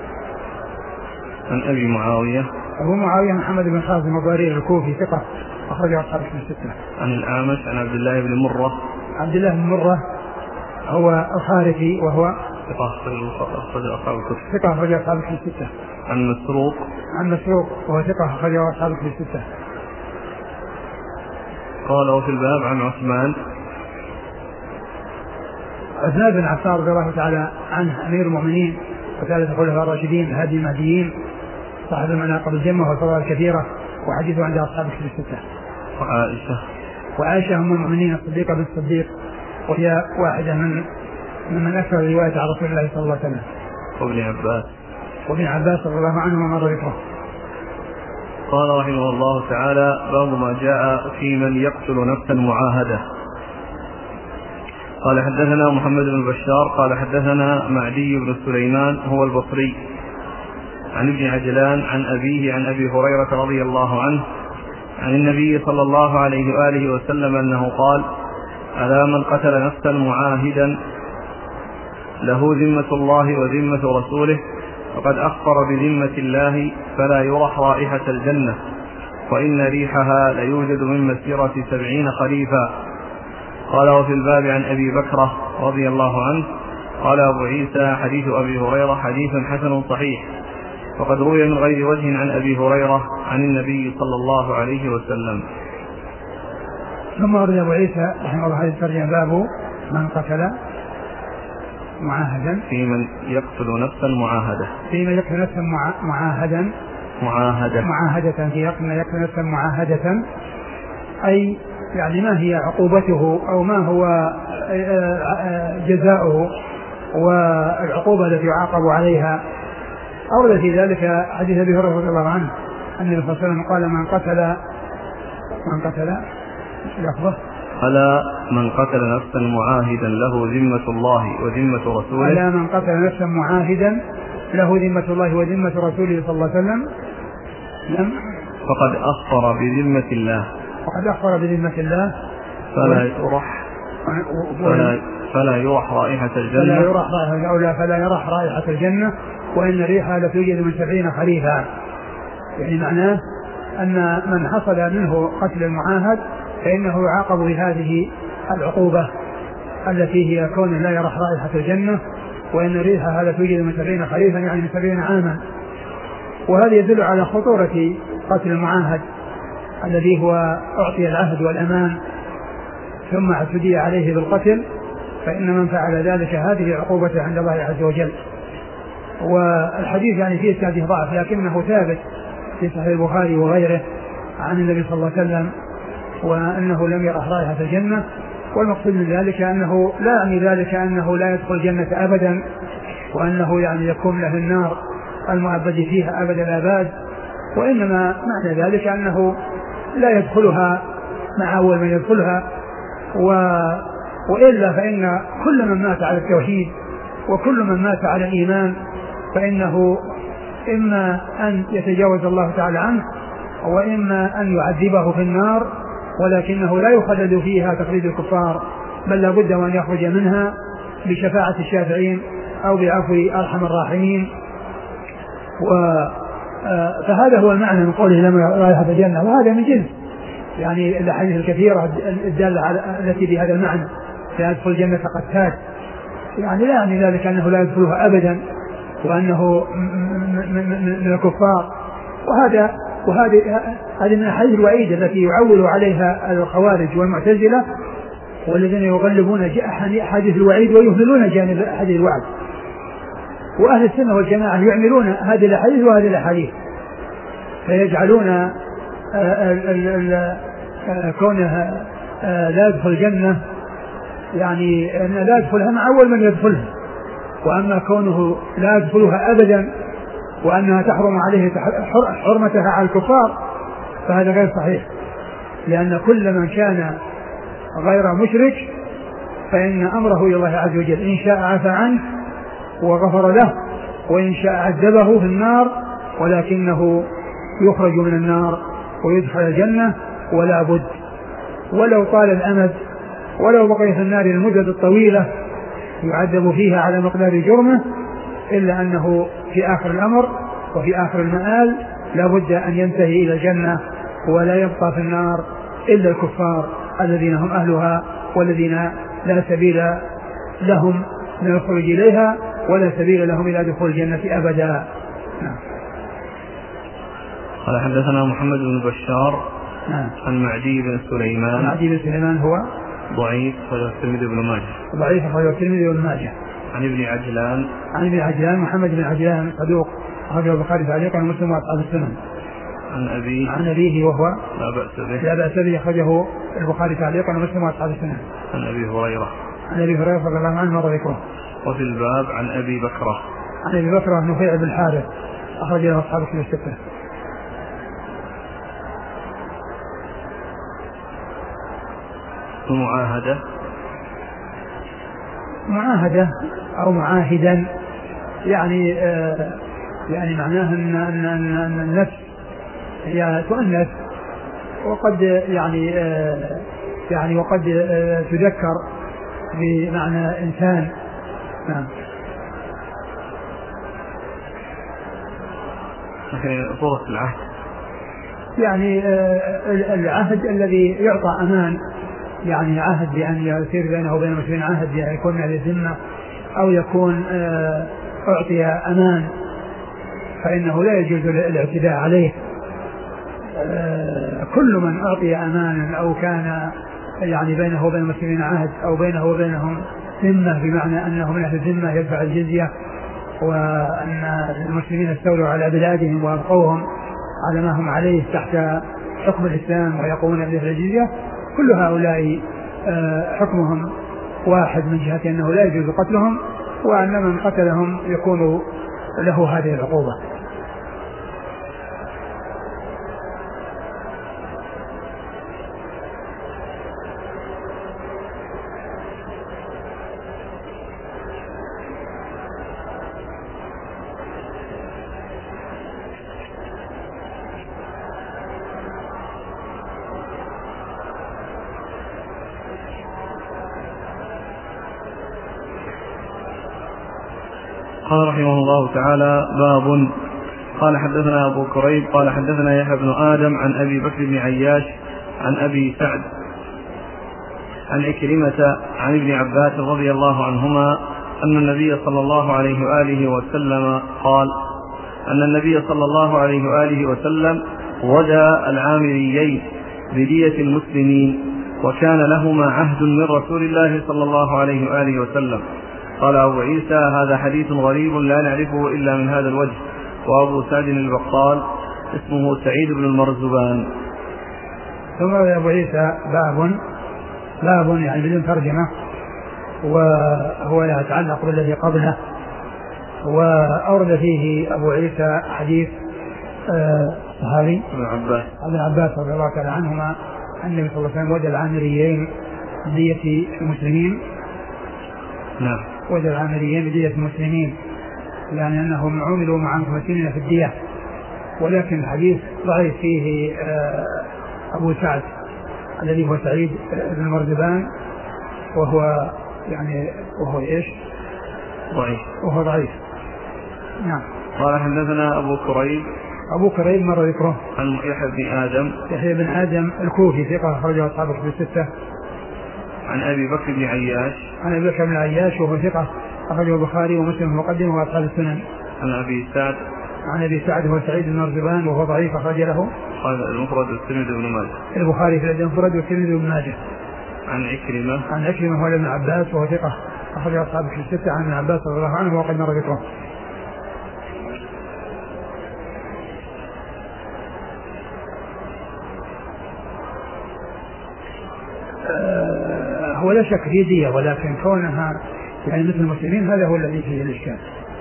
Speaker 1: عن أبي معاوية
Speaker 2: أبو معاوية محمد بن خازم الضرير الكوفي ثقة أخرجه أصحاب السنة.
Speaker 1: عن الأعمش عن عبد الله بن مرة
Speaker 2: عبد الله بن مرة هو الحارثي وهو
Speaker 1: ثقة أخرج أصحاب الكتب
Speaker 2: ثقة أخرج أصحاب الستة.
Speaker 1: عن مسروق
Speaker 2: عن مسروق وهو ثقة أخرج أصحاب الستة.
Speaker 1: قال: وفي الباب عن عثمان
Speaker 2: عثمان بن عفان رضي الله تعالى عنه أمير المؤمنين وثالث الخلفاء الراشدين الهادي المهديين صاحب المناقب الجمة والفضائل الكثيرة، وحديثه عند أصحاب الستة.
Speaker 1: وعائشة
Speaker 2: وعائشة أم المؤمنين الصديقة بنت الصديق، وهي واحدة من من أكثر الروايات عن رسول الله صلى الله عليه وسلم.
Speaker 1: وابن عباس
Speaker 2: وابن عباس رضي الله عنهما مر ذكره.
Speaker 1: قال رحمه الله تعالى: باب ما جاء في من يقتل نفسا معاهدة. قال حدثنا محمد بن بشار قال حدثنا معدي بن سليمان هو البصري عن ابن عجلان عن أبيه عن أبي هريرة رضي الله عنه عن النبي صلى الله عليه وآله وسلم أنه قال: ألا من قتل نفسا معاهدا له ذمة الله وذمة رسوله فقد أخبر بذمة الله فلا يرح رائحة الجنة وإن ريحها ليوجد من مسيرة سبعين خريفا. قال: وفي الباب عن أبي بكرة رضي الله عنه. قال أبو عيسى: حديث أبي هريرة حديث حسن صحيح، وقد روي من غير وجه عن أبي هريرة عن النبي صلى الله عليه وسلم.
Speaker 2: ثم ورد أبو عيسى رحمه الله هذه الترجمة: باب من قتل معاهدا
Speaker 1: في من يقتل نفسا معاهدة
Speaker 2: في من يقتل نفسا معاهدا
Speaker 1: معاهدة
Speaker 2: معاهدة في يقتل يقتل نفسا معاهدة، أي يعني ما هي عقوبته أو ما هو جزاؤه والعقوبة التي يعاقب عليها. أورد في ذلك حديث أبي هريرة رضي الله عنه أن النبي صلى الله عليه وسلم قال: من قتل من قتل لفظه
Speaker 1: ألا من قتل نفسا معاهدا له ذمة الله وذمة رسوله
Speaker 2: ألا من قتل نفسا معاهدا له ذمة الله وذمة رسوله صلى الله عليه وسلم لم
Speaker 1: فقد أخبر بذمة الله
Speaker 2: فقد أخبر بذمة الله
Speaker 1: فلا يرح فلا, فلا يرح رائحة الجنة
Speaker 2: فلا يرح رائحة أو فلا يرح رائحة الجنة وإن ريحها لتوجد من سبعين خريفا. يعني معناه أن من حصل منه قتل المعاهد فإنه يعاقب بهذه العقوبة التي هي كون لا يرح رائحة الجنة وإن ريحها لتوجد من سبعين خريفا، يعني من سبعين عاما. وهذا يدل على خطورة قتل المعاهد الذي هو أعطي العهد والأمان ثم اعتدي عليه بالقتل، فإن من فعل ذلك هذه عقوبة عند الله عز وجل. والحديث يعني فيه اسناده ضعف لكنه ثابت في صحيح البخاري وغيره عن النبي صلى الله عليه وسلم وأنه لم يرح رائحة الجنة. والمقصود من ذلك أنه لا يعني ذلك أنه لا يدخل الجنة أبدا وأنه يعني يكون له النار المؤبد فيها أبد الآباد، وإنما معنى ذلك أنه لا يدخلها مع أول من يدخلها. و... وإلا فإن كل من مات على التوحيد وكل من مات على الإيمان فإنه إما أن يتجاوز الله تعالى عنه وإما أن يعذبه في النار، ولكنه لا يخلد فيها تخليد الكفار، بل لابد أن يخرج منها بشفاعة الشافعين أو بعفو أرحم الراحمين. و فهذا هو المعنى من قوله لم رائحة الجنة، وهذا من جنس يعني الأحاديث الكثيرة الدالة على التي بهذا المعنى لا يدخل الجنة قتات، يعني لا يعني ذلك أنه لا يدخلها أبدا وأنه من الكفار. وهذا وهذه هذه من الأحاديث الوعيد التي يعول عليها الخوارج والمعتزلة والذين يغلبون أحاديث الوعيد ويهملون جانب أحاديث الوعد. وأهل السنة والجماعة يعملون هذه الأحاديث وهذه الأحاديث فيجعلون كونها لا يدخل الجنة يعني أن لا يدخلها مع أول من يدخلها، وأما كونه لا يدخلها أبدا وأنها تحرم عليه حرمتها على الكفار فهذا غير صحيح، لأن كل من كان غير مشرك فإن أمره إلى الله عز وجل، إن شاء عفى عنه وغفر له وإن شاء عذبه في النار، ولكنه يخرج من النار ويدخل الجنة ولا بد، ولو طال الأمد ولو بقي في النار المدة الطويلة يعذب فيها على مقدار جرمه، إلا أنه في آخر الأمر وفي آخر المآل لا بد أن ينتهي إلى الجنة ولا يبقى في النار إلا الكفار الذين هم أهلها والذين لا سبيل لهم من الخروج إليها ولا سبيل لهم إلى دخول الجنة أبدا. نعم.
Speaker 1: قال حدثنا محمد بن بشار
Speaker 2: نعم.
Speaker 1: عن معدي بن سليمان.
Speaker 2: معدي بن سليمان هو
Speaker 1: ضعيف أخرجه الترمذي بن ماجه.
Speaker 2: ضعيف أخرجه الترمذي بن ماجه.
Speaker 1: عن ابن عجلان.
Speaker 2: عن ابن عجلان محمد بن عجلان صدوق أخرجه البخاري تعليقا ومسلم وأصحاب السنن.
Speaker 1: عن أبيه.
Speaker 2: عن أبيه وهو
Speaker 1: لا بأس به.
Speaker 2: لا بأس به أخرجه البخاري تعليقا ومسلم وأصحاب السنن.
Speaker 1: عن أبي هريرة.
Speaker 2: عن أبي هريرة رضي الله عنه مر ذكره.
Speaker 1: وفي الباب عن أبي بكرة.
Speaker 2: عن أبي بكرة نفيع بن الحارث أخرج له أصحاب الكتب الستة.
Speaker 1: معاهدة.
Speaker 2: معاهدة أو معاهدا يعني آه يعني معناه أن, أن, أن, أن النفس هي تؤنث وقد يعني يعني وقد تذكر بمعنى إنسان. نعم.
Speaker 1: صورة العهد
Speaker 2: يعني العهد الذي يعطى أمان، يعني عهد بأن يصير بينه وبين المسلمين عهد يعني يكون على الذمة أو يكون أعطي أمان فإنه لا يجوز الاعتداء عليه. كل من أعطي أمانا أو كان يعني بينه وبين المسلمين عهد أو بينه وبينهم ذمة بمعنى أنه من أهل الذمة يدفع الجزية وأن المسلمين استولوا على بلادهم وأبقوهم على ما هم عليه تحت حكم الإسلام ويقومون بذبح الجزية، كل هؤلاء حكمهم واحد من جهة أنه لا يجوز قتلهم وأن من قتلهم يكون له هذه العقوبة.
Speaker 1: قال رحمه الله تعالى: باب. قال حدثنا أبو كريب قال حدثنا يحيى بن آدم عن أبي بكر بن عياش عن أبي سعد عن عكرمة عن ابن عباس رضي الله عنهما أن النبي صلى الله عليه وآله وسلم قال أن النبي صلى الله عليه وآله وسلم ودى العامريين بدية المسلمين وكان لهما عهد من رسول الله صلى الله عليه وآله وسلم. قال أبو عيسى: هذا حديث غريب لا نعرفه إلا من هذا الوجه. وأبو سعد البقال اسمه سعيد بن المرزبان.
Speaker 2: ثم أبو عيسى باب باب يعني بدون ترجمة وهو لا يتعلق بالذي قبله. وأورد فيه أبو عيسى حديث صحابي
Speaker 1: ابن عباس
Speaker 2: ابن عباس رضي الله تعالى عنهما أن النبي صلى الله عليه وسلم ودى العامريين بدية المسلمين.
Speaker 1: نعم.
Speaker 2: ودى العامريين بدية المسلمين يعني أنهم عملوا مع المسلمين في الدية، ولكن الحديث ضعيف فيه أبو سعد الذي هو سعيد بن المرزبان وهو يعني وهو إيش
Speaker 1: ضعيف
Speaker 2: وهو ضعيف. نعم.
Speaker 1: قال حدثنا أبو كريب
Speaker 2: أبو كريب مر ذكره
Speaker 1: عن يحيى بن آدم
Speaker 2: يحيى بن آدم الكوفي ثقة أخرجه أصحاب الكتب الستة.
Speaker 1: عن أبي بكر بن عياش
Speaker 2: عن أبي بكر بن عياش وهو ثقة أخرجه البخاري ومسلم المقدم وأصحاب السنن.
Speaker 1: عن أبي سعد
Speaker 2: عن أبي سعد هو سعيد بن مرزبان وهو ضعيف أخرج له
Speaker 1: قال المفرد والترمذي بن ماجه
Speaker 2: البخاري في المفرد والترمذي بن ماجه.
Speaker 1: عن عكرمة
Speaker 2: عن عكرمة هو ابن عباس وهو ثقة أخرج أصحاب الكتب الستة عن ابن عباس رضي الله عنه وقد مر ذكره. هو لا شك في دية ولكن كونها يعني مثل المسلمين هذا هو الذي فيه الإشكال.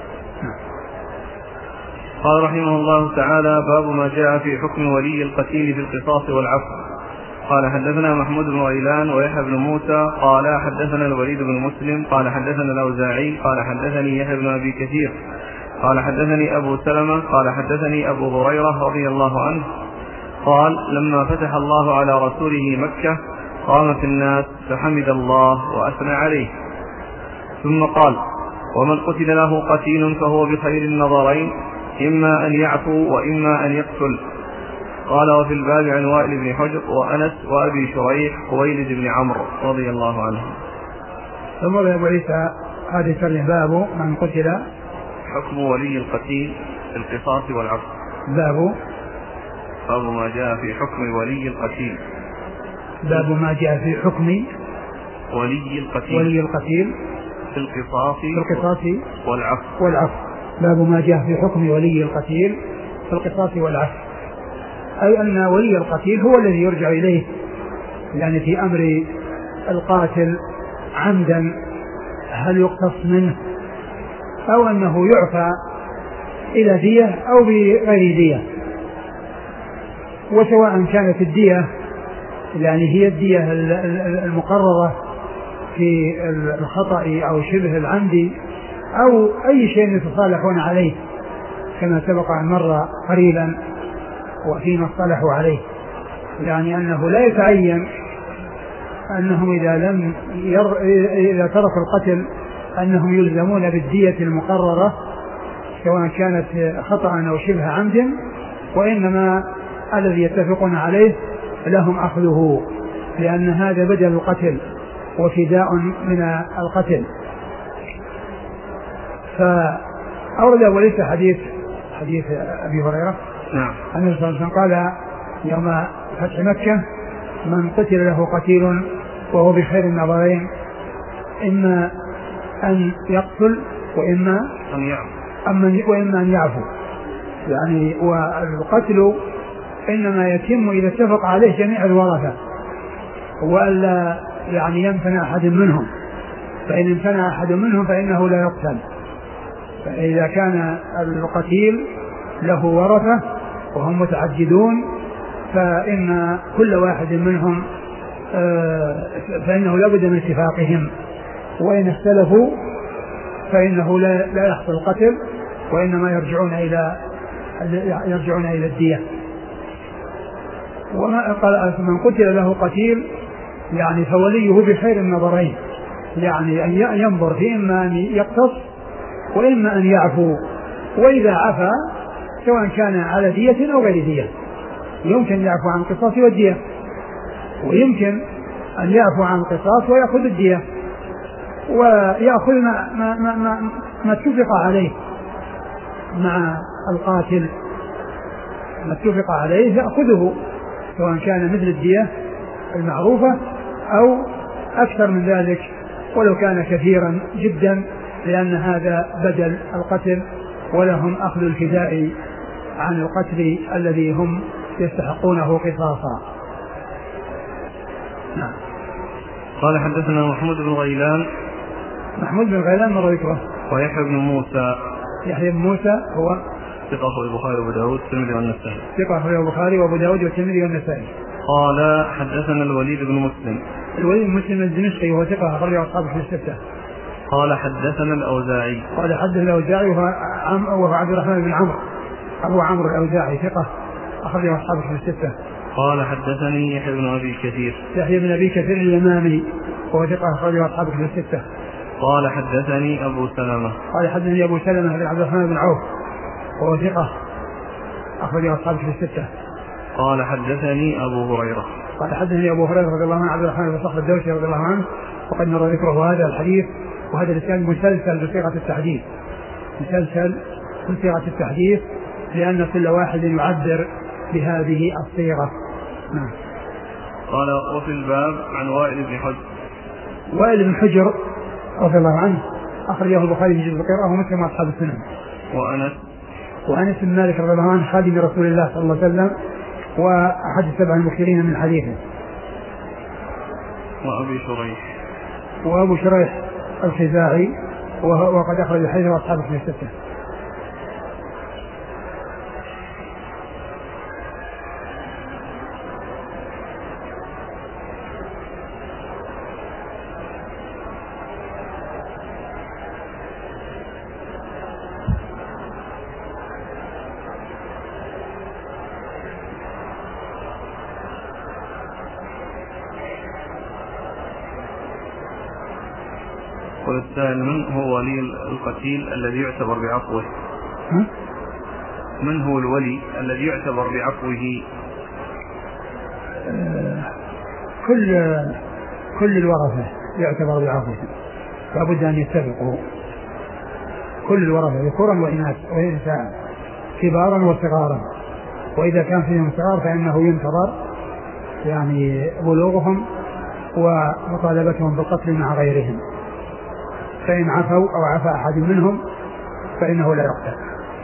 Speaker 1: قال رحمه الله تعالى: باب ما جاء في حكم ولي القتيل في القصاص والعفو. قال حدثنا محمود بن غيلان ويحيى بن موسى قال حدثنا الوليد بن مسلم قال حدثنا الأوزاعي قال حدثني يحيى بن أبي كثير قال حدثني أبو سلمة قال حدثني أبو هريرة رضي الله عنه قال: لما فتح الله على رسوله مكة قام في الناس فحمد الله وأثنى عليه، ثم قال: ومن قتل له قتيل فهو بخير النظرين، إما أن يعفو وإما أن يقتل. قال: وفي الباب عن وائل بن حجر وأنس وأبي شريح خويلد بن عمرو رضي الله عنه.
Speaker 2: ثم أبو عيسى هذه ترجمة باب من قتل
Speaker 1: حكم ولي القتيل في القصاص والعفو.
Speaker 2: باب
Speaker 1: باب ما جاء في حكم ولي القتيل
Speaker 2: باب ما جاء في حكم
Speaker 1: ولي القتيل
Speaker 2: ولي القتيل
Speaker 1: في القصاص
Speaker 2: في القصاص
Speaker 1: والعفو
Speaker 2: والعفو. باب ما جاء في حكم ولي القتيل في القصاص والعفو، أي أن ولي القتيل هو الذي يرجع إليه يعني في أمر القاتل عمدا هل يقتص منه أو أنه يعفى إلى دية أو بغير دية. وسواء كانت الدية يعني هي الدية المقررة في الخطأ أو شبه العمد أو أي شيء يتصالحون عليه كما سبق أن مر قريبا وفيما اصطلحوا عليه، يعني أنه لا يتعين أنهم إذا لم ير... إذا تركوا القتل أنهم يلزمون بالدية المقررة سواء كانت خطأ أو شبه عمد، وإنما الذي يتفقون عليه لهم أخذه، لأن هذا بدل القتل وفداء من القتل. فأورد وليس حديث حديث أبي هريرة
Speaker 1: نعم
Speaker 2: النبي صلى الله عليه وسلم قال يوم فتح مكة: من قتل له قتيل وهو بخير النظرين إما أن يقتل وإما
Speaker 1: أن يعفو
Speaker 2: وإما أن يعفو. يعني والقتل إنما يتم إذا اتفق عليه جميع الورثة وألا يعني يمتنع أحد منهم، فإن امتنع أحد منهم فإنه لا يقتل. فإذا كان القتيل له ورثة وهم متعددون فإن كل واحد منهم فإنه لا بد من اتفاقهم، وإن اختلفوا فإنه لا لا يحصل القتل وإنما يرجعون إلى يرجعون إلى الدية. وما قال من قتل له قتيل يعني فوليه بخير النظرين، يعني أن ينظر في إما أن يقتص وإما أن يعفو، وإذا عفا سواء كان على دية أو غير دية يمكن يعفو عن القصاص والدية، ويمكن أن يعفو عن القصاص ويأخذ الدية ويأخذ ما, ما, ما, ما, ما اتفق عليه مع القاتل، ما اتفق عليه يأخذه سواء كان مثل الدية المعروفة أو أكثر من ذلك ولو كان كثيرا جدا، لأن هذا بدل القتل ولهم أخذ الفداء عن القتل الذي هم يستحقونه قصاصا. نعم.
Speaker 1: قال حدثنا محمود بن غيلان.
Speaker 2: محمود بن غيلان مر ذكره.
Speaker 1: ويحيى بن موسى.
Speaker 2: يحيى بن موسى هو
Speaker 1: ثقة أخرجه البخاري وأبو داود والترمذي والنسائي.
Speaker 2: ثقة أخرجه البخاري وأبو داود والترمذي والنسائي.
Speaker 1: قال حدثنا الوليد بن مسلم.
Speaker 2: الوليد بن مسلم الدمشقي وهو ثقة أخرجه أصحابه في الستة.
Speaker 1: قال حدثنا الأوزاعي.
Speaker 2: قال حدثنا الأوزاعي وهو عبد الرحمن بن عمرو أبو عمرو الأوزاعي ثقة أخرجه أصحابه في الستة.
Speaker 1: قال حدثني يحيى بن أبي كثير.
Speaker 2: يحيى بن أبي كثير اليمامي وهو ثقة أخرجه أصحابه في الستة.
Speaker 1: قال حدثني أبو سلمة.
Speaker 2: قال حدثني أبو سلمة بن عبد الرحمن بن عوف وهو ثقة أخرجه أصحابه في الستة.
Speaker 1: قال حدثني أبو هريرة.
Speaker 2: قال حدثني أبو هريرة رضي الله عنه عبد الرحمن بن صخر الدوسي رضي الله عنه، وقد نرى ذكره هذا الحديث وهذا الإسناد مسلسل بصيغة التحديث، مسلسل بصيغة التحديث لأن كل واحد يعبر بهذه الصيغة. نعم.
Speaker 1: قال وفي الباب عن وائل بن حجر.
Speaker 2: وائل بن حجر رضي الله عنه أخرجه البخاري في جزء القراءة ومسلم وأصحاب السنن.
Speaker 1: وأنس.
Speaker 2: وأنس بن مالك رضي الله عنه خادم رسول الله صلى الله عليه وسلم وأحد السبع المكثرين من حديثه.
Speaker 1: وأبي شريح.
Speaker 2: وأبو شريح الخزاعي وقد أخرج الحديث وأصحابه في الستة.
Speaker 1: والسائل من هو ولي القتيل الذي يعتبر بعفوه؟ من هو الولي الذي يعتبر بعفوه؟
Speaker 2: آه كل كل الورثة يعتبر بعفوه، لابد أن يتفقوا كل الورثة ذكورا وإناث وإنثى كبارا وصغارا، وإذا كان فيهم صغار فإنه ينتظر يعني بلوغهم ومطالبتهم بالقتل مع غيرهم، فإن عفوا أو عفى أحد منهم فإنه لا يقتل.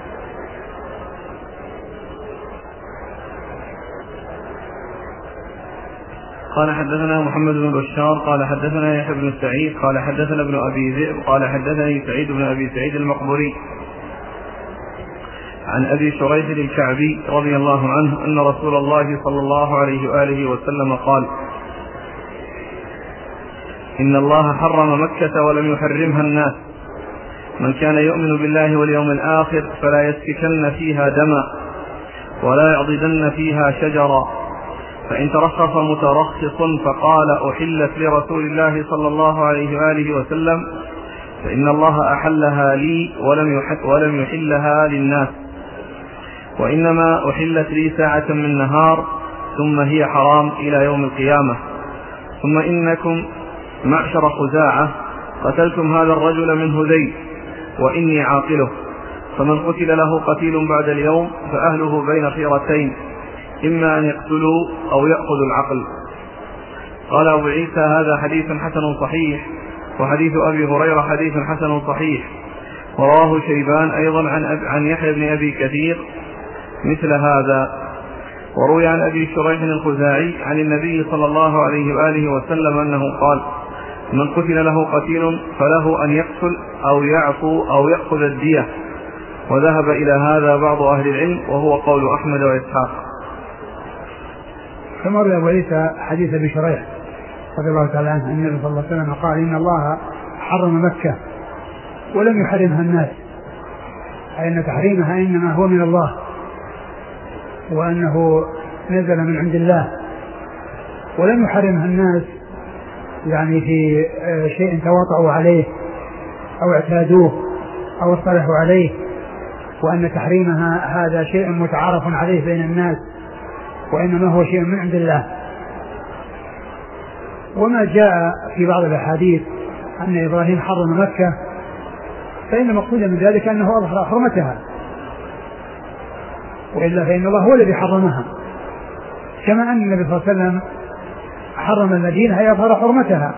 Speaker 1: قال حدثنا محمد بن بشار قال حدثنا يحيى بن سعيد قال حدثنا ابن أبي ذئب قال حدثني سعيد بن أبي سعيد المقبري عن أبي شريح الكعبي رضي الله عنه أن رسول الله صلى الله عليه وآله وسلم قال: إن الله حرم مكة ولم يحرمها الناس، من كان يؤمن بالله واليوم الآخر فلا يسفكن فيها دما ولا يعضدن فيها شجرا، فإن ترخص مترخص فقال أحلت لرسول الله صلى الله عليه وآله وسلم فإن الله أحلها لي ولم ولم يحلها للناس، وإنما أحلت لي ساعة من نهار ثم هي حرام إلى يوم القيامة. ثم إنكم معشر خزاعة قتلتم هذا الرجل من هذيل وإني عاقله، فمن قتل له قتيل بعد اليوم فأهله بين خيرتين، إما أن يقتلوا أو يأخذوا العقل. قال أبو عيسى هذا حديث حسن صحيح، وحديث أبي هريرة حديث حسن صحيح، ورواه شيبان أيضا عن, عن يحيى بن أبي كثير مثل هذا. وروي عن أبي شريح الخزاعي عن النبي صلى الله عليه وآله وسلم أنه قال من قتل له قتيل فله أن يقتل أو يعفو أو يأخذ الدية، وذهب إلى هذا بعض أهل العلم وهو قول أحمد وإسحاق.
Speaker 2: كما روى أبو عيسى حديث أبي شريح رضي الله تعالى عنه أن النبي صلى الله عليه وسلم قال إن الله حرم مكة ولم يحرمها الناس، أي أن تحريمها إنما هو من الله، وأنه نزل من عند الله، ولم يحرمها الناس يعني في شيء تواطؤوا عليه أو اعتادوه أو اصطلحوا عليه، وأن تحريمها هذا شيء متعارف عليه بين الناس، وإنما هو شيء من عند الله. وما جاء في بعض الأحاديث أن إبراهيم حرم مكة فإن مقصود من ذلك أنه أظهر حرمتها، وإلا فإن الله هو الذي حرمها، كما أن النبي صلى الله عليه وسلم حرم المدينة يظهر حرمتها،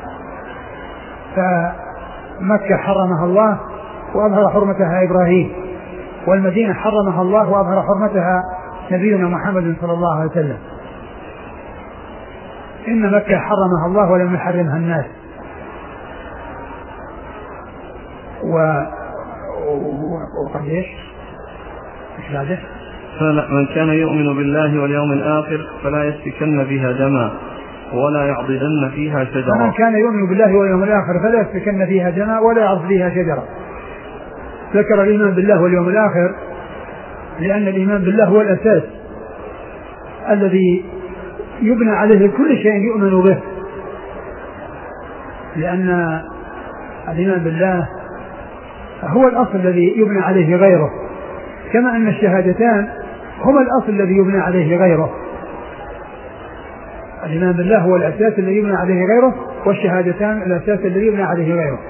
Speaker 2: فمكة حرمها الله وأظهر حرمتها إبراهيم، والمدينة حرمها الله وأظهر حرمتها نبينا محمد صلى الله عليه وسلم. إن مكة حرمها الله ولم يحرمها الناس. و وقد ايش؟ ايش بعده؟
Speaker 1: من كان يؤمن بالله واليوم الآخر فلا يسفكن بها دما ولا يعضدن فيها شجرة.
Speaker 2: من كان يؤمن بالله واليوم الآخر فلا يسفكن فيها دما ولا يعضد فيها شجرة. ذكر الإيمان بالله واليوم الآخر لأن الإيمان بالله هو الأساس الذي يبنى عليه كل شيء يؤمن به، لأن الإيمان بالله هو الأصل الذي يبنى عليه غيره، كما أن الشهادتان هما الأصل الذي يبنى عليه غيره. الإيمان بالله هو الأساس الذي يبنى عليه غيره، والشهادتان الأساس الذي يبنى عليه غيره.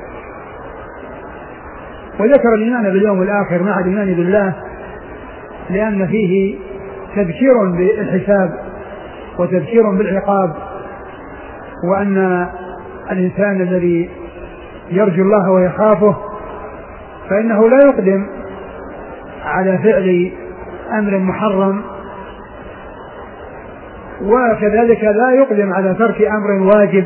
Speaker 2: وذكر الإيمان باليوم الآخر مع الإيمان بالله لأن فيه تذكير بالحساب وتذكير بالعقاب، وأن الإنسان الذي يرجو الله ويخافه فإنه لا يقدم على فعل أمر محرم، وكذلك لا يقدم على ترك أمر واجب.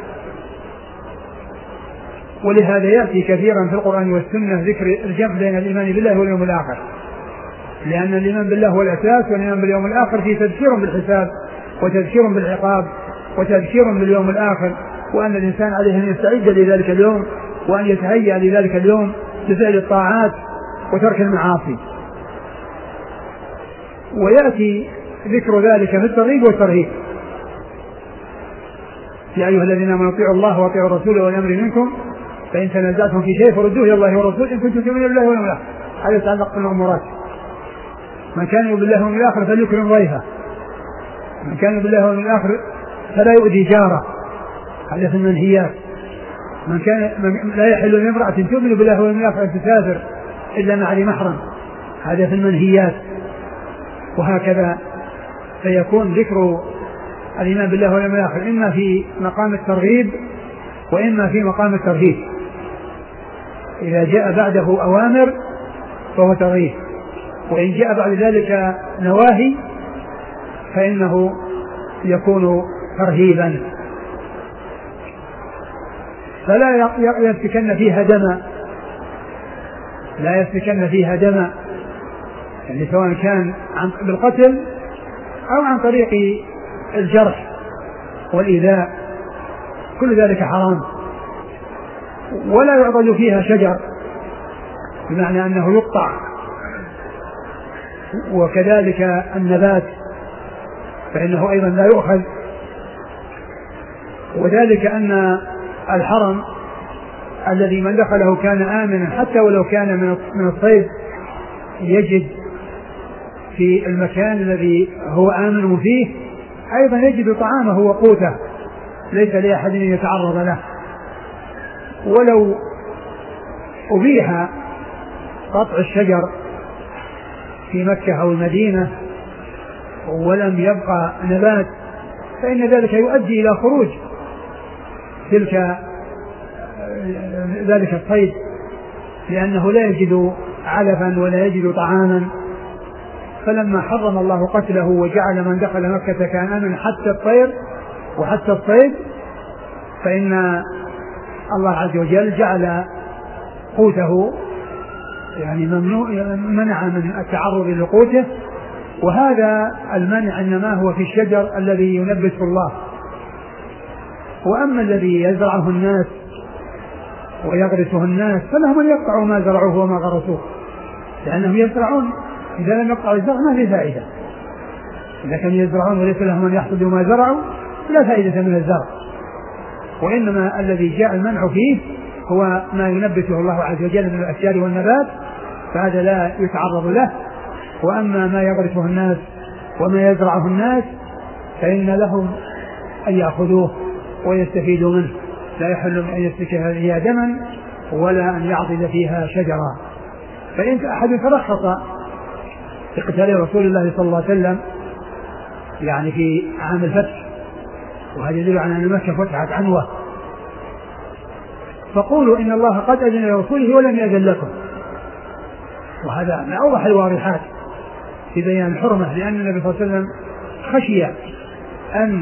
Speaker 2: ولهذا يأتي كثيرا في القرآن والسنة ذكر الجمع بين الإيمان بالله واليوم الآخر، لأن الإيمان بالله هو الأساس، والإيمان باليوم الآخر فيه تذكير بالحساب وتذكير بالعقاب وتذكير باليوم الآخر، وأن الإنسان عليه أن يستعد لذلك اليوم وأن يتهيأ لذلك اليوم بفعل الطاعات وترك المعاصي. ويأتي ذكر ذلك في الترغيب والترهيب: يا أيها الذين آمنوا اطيعوا الله واطيعوا الرسول والأمر منكم فإن تنازعتم في شيء فردوه إلى الله والرسول إن كنتم تؤمنون بالله واليوم الآخر. هذا يتعلق بالأمورات. من كان يؤمن بالله واليوم الآخر فليكرم ضيفه، من كان يؤمن بالله واليوم الآخر فلا يؤذي جاره، هذا في المنهيات. من كان من لا يحل لامرأة تؤمن بالله واليوم الآخر أن تسافر إلا مع ذي محرم، هذا في المنهيات. وهكذا فيكون ذكر الإيمان بالله واليوم الآخر إما في مقام الترغيب وإما في مقام الترهيب. إذا جاء بعده أوامر فهو ترغيب، وإن جاء بعد ذلك نواهي فإنه يكون ترهيبا. فلا يسفكن فيها دما، لا يسفكن فيها دما، يعني سواء كان عن بالقتل أو عن طريق الجرح والإيذاء، كل ذلك حرام. ولا يعضد فيها شجر، بمعنى أنه يقطع، وكذلك النبات فإنه أيضا لا يؤخذ، وذلك أن الحرم الذي من دخله كان آمنا حتى ولو كان من الصيد يجد في المكان الذي هو آمن فيه أيضا يجد طعامه وقوته، ليس لأحد أن يتعرض له. ولو أبيح قطع الشجر في مكة أو المدينة ولم يبقى نبات فإن ذلك يؤدي إلى خروج تلك ذلك الصيد، لأنه لا يجد علفا ولا يجد طعاما. فلما حرم الله قتله وجعل من دخل مكة كان آمنا حتى الطير وحتى الصيد، فإن الله عز وجل جعل قوته يعني ممنوع، منع من التعرض لقوته، وهذا المنع إنما هو في الشجر الذي ينبته الله. وأما الذي يزرعه الناس ويغرسه الناس فلهم أن يقطعوا ما زرعوه وما غرسوه، لأنهم يزرعون، إذا لم يقطعوا الزرع ما في فائدة. إذا كانوا يزرعون وليس لهم أن يحصدوا ما زرعوا لا فائدة من الزرع. وإنما الذي جاء المنع فيه هو ما ينبته الله عز وجل من الأشجار والنبات، فهذا لا يتعرض له. وأما ما يغرسه الناس وما يزرعه الناس فإن لهم أن يأخذوه ويستفيدوا منه، لا يحل أن يسلك فيها دما ولا أن يعضد فيها شجرا. فإن أحد ترخص في قتال رسول الله صلى الله عليه وسلم يعني في عام الفتح، وهذا يدل على أن مكة فتحت عنوة، فقولوا إن الله قد أذن لرسوله ولم يأذن لكم، وهذا من أوضح الواضحات في بيان الحرمة، لأن النبي صلى الله عليه وسلم خشي أن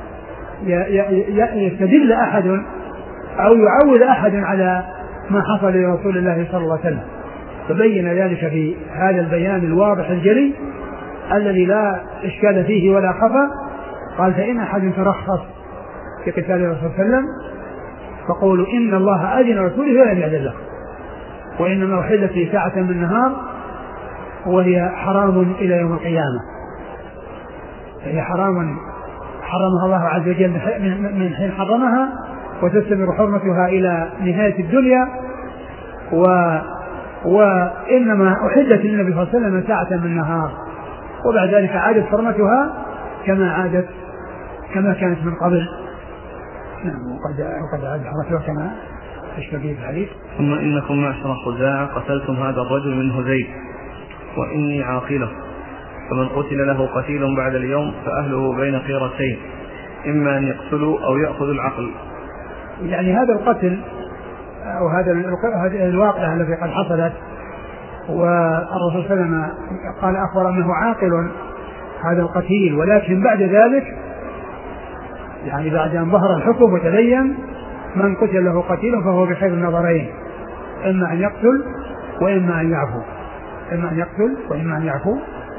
Speaker 2: يستدل أحد أو يعول أحد على ما حصل لرسول الله صلى الله عليه وسلم، فبين ذلك في هذا البيان الواضح الجلي الذي لا إشكال فيه ولا خفى. قال فإن أحد ترخص في قتال الرسول صلى الله عليه وسلم فقولوا إن الله أذن رسوله ولم يأذن له، وإنما أحلت في ساعة من النهار وهي حرام إلى يوم القيامة، هي حرام حرمها الله عز وجل من حين حرمها وتستمر حرمتها إلى نهاية الدنيا، و وإنما أحلت للنبي صلى الله عليه وسلم ساعة من النهار، وبعد ذلك عادت حرمتها كما عادت كما كانت من قبل. نعم، وقد وقد عادت حرمتها كما تشبه في الحديث.
Speaker 1: ثم إنكم معشر خزاعة قتلتم هذا الرجل من هذيل وإني عاقله، فمن قتل له قتيل بعد اليوم فأهله بين خيرتين، إما أن يقتلوا أو يأخذوا العقل.
Speaker 2: يعني هذا القتل أو هذا الواقع الذي قد حصلت، والرسول صلى الله عليه وسلم قال أخبر أنه عاقل هذا القتيل، ولكن بعد ذلك يعني بعد أن ظهر الحكم وتبين من قتل له قتيل فهو بخير النظرين، إما أن يقتل وإما أن يعفو، إما أن يقتل وإما أن يعفو،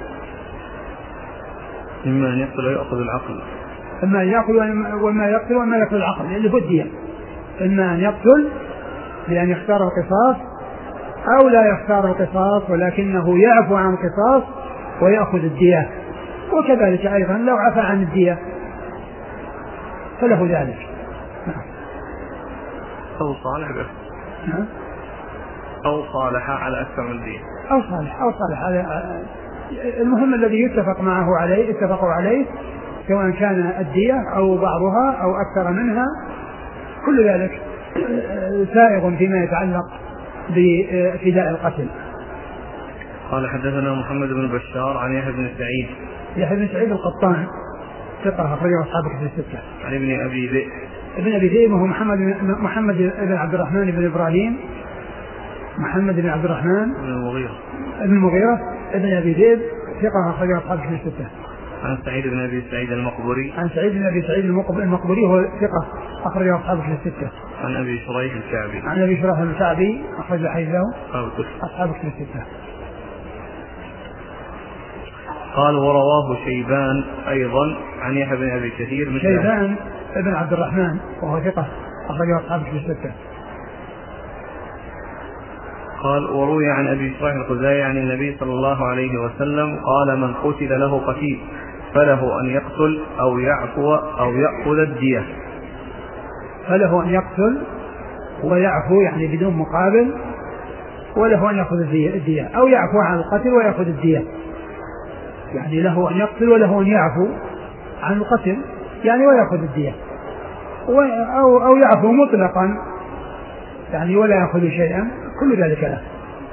Speaker 1: إما أن يقتل ويأخذ العقل،
Speaker 2: إما أن يأخذ وإما يقتل وإما يأخذ العقل، لأن بدية إما أن يقتل لأن يختار القصاص أو لا يختار القصاص ولكنه يعفو عن القصاص ويأخذ الدية، وكذلك أيضا لو عفى عن الدية فله ذلك.
Speaker 1: أو صالح به أو صالح على أكثر من دية
Speaker 2: أو صالح أو صالح على المهم الذي يتفق معه عليه اتفقوا عليه، سواء كان الدية أو بعضها أو أكثر منها، كل ذلك سائغ فيما يتعلق بفداء القتل.
Speaker 1: قال حدثنا محمد بن بشار عن يحيى بن سعيد
Speaker 2: يحيى بن سعيد القطان ثقة أخرجه أصحابه في الستة.
Speaker 1: عن ابن أبي ذئب
Speaker 2: ابن أبي ذئب وهو محمد محمد بن عبد الرحمن بن إبراهيم محمد بن عبد الرحمن
Speaker 1: بن المغيرة
Speaker 2: ابن المغيرة ابن أبي ذئب ثقة أخرجه أصحابه في الستة.
Speaker 1: عن سعيد بن أبي سعيد المقبري
Speaker 2: عن سعيد بن أبي سعيد المقبري هو ثقة أخرجه أصحابه في الستة.
Speaker 1: عن أبي شريح الكعبي
Speaker 2: عن أبي شريح الكعبي أخرج حديثه
Speaker 1: أصحابه
Speaker 2: في الستة.
Speaker 1: قال ورواه شيبان أيضا عن يحيى بن أبي كثير
Speaker 2: شيبان ابن عبد الرحمن وهو ثقة أخرجه أصحابه في الستة.
Speaker 1: قال وروي عن أبي إسحاق الخزاعي عن النبي صلى الله عليه وسلم قال من قتل له قتيل فله أن يقتل أو يعفو أو يأخذ الدية.
Speaker 2: فله أن يقتل ويعفو يعني بدون مقابل، وله أن يأخذ الدية، أو يعفو عن القتل ويأخذ الدية. يعني له أن يقتل وله أن يعفو عن القتل يعني ويأخذ الدية، أو, أو يعفو مطلقا يعني ولا يأخذ شيئا، كل ذلك له.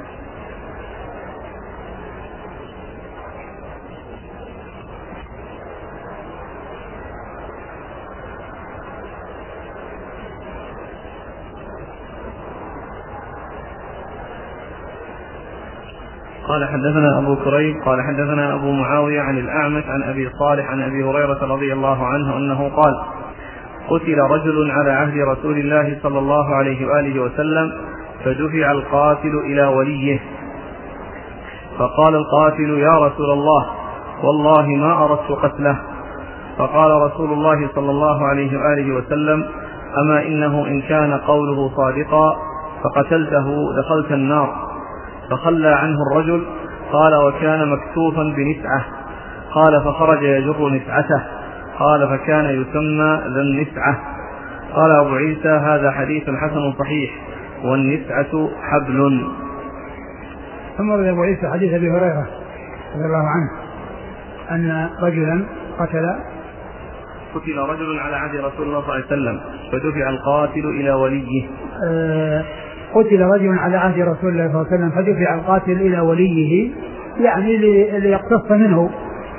Speaker 1: قال حدثنا أبو كريب قال حدثنا أبو معاوية عن الأعمش عن أبي صالح عن أبي هريرة رضي الله عنه أنه قال قتل رجل على عهد رسول الله صلى الله عليه وآله وسلم فدفع القاتل إلى وليه، فقال القاتل يا رسول الله والله ما أردت قتله، فقال رسول الله صلى الله عليه وآله وسلم أما إنه إن كان قوله صادقا فقتلته دخلت النار. فخلى عنه الرجل. قال وكان مكتوفا بنسعة. قال فخرج يجر نسعته. قال فكان يسمى ذا النسعة. قال أبو عيسى هذا حديث حسن صحيح والنسعة حبل.
Speaker 2: ثم روى أبو عيسى حديث أبي هريرة رضي الله عنه أن رجلا قتل
Speaker 1: قتل رجل على عهد رسول الله صلى الله عليه وسلم فدفع القاتل إلى وليه.
Speaker 2: أه قتل رجل على عهد رسول الله صلى الله عليه وسلم فدفع القاتل إلى وليه، يعني ليقتص منه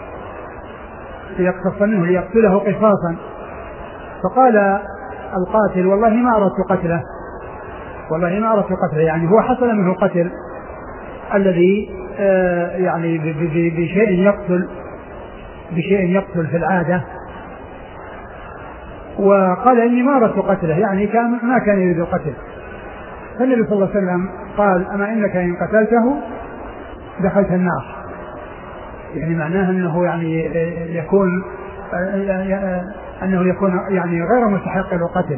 Speaker 2: ليقتص منه ليقتله قصاصا. فقال القاتل والله ما أردت قتله والله ما أردت قتله يعني هو حصل منه قتل الذي آه يعني بشيء يقتل بشيء يقتل في العادة، وقال إني ما أردت قتله يعني كان ما كان يريد القتل. فالنبي صلى الله عليه وسلم قال أما إنك إن قتلته دخلت النار، يعني معناه أنه يعني يكون أنه يكون يعني غير مستحق للقتل.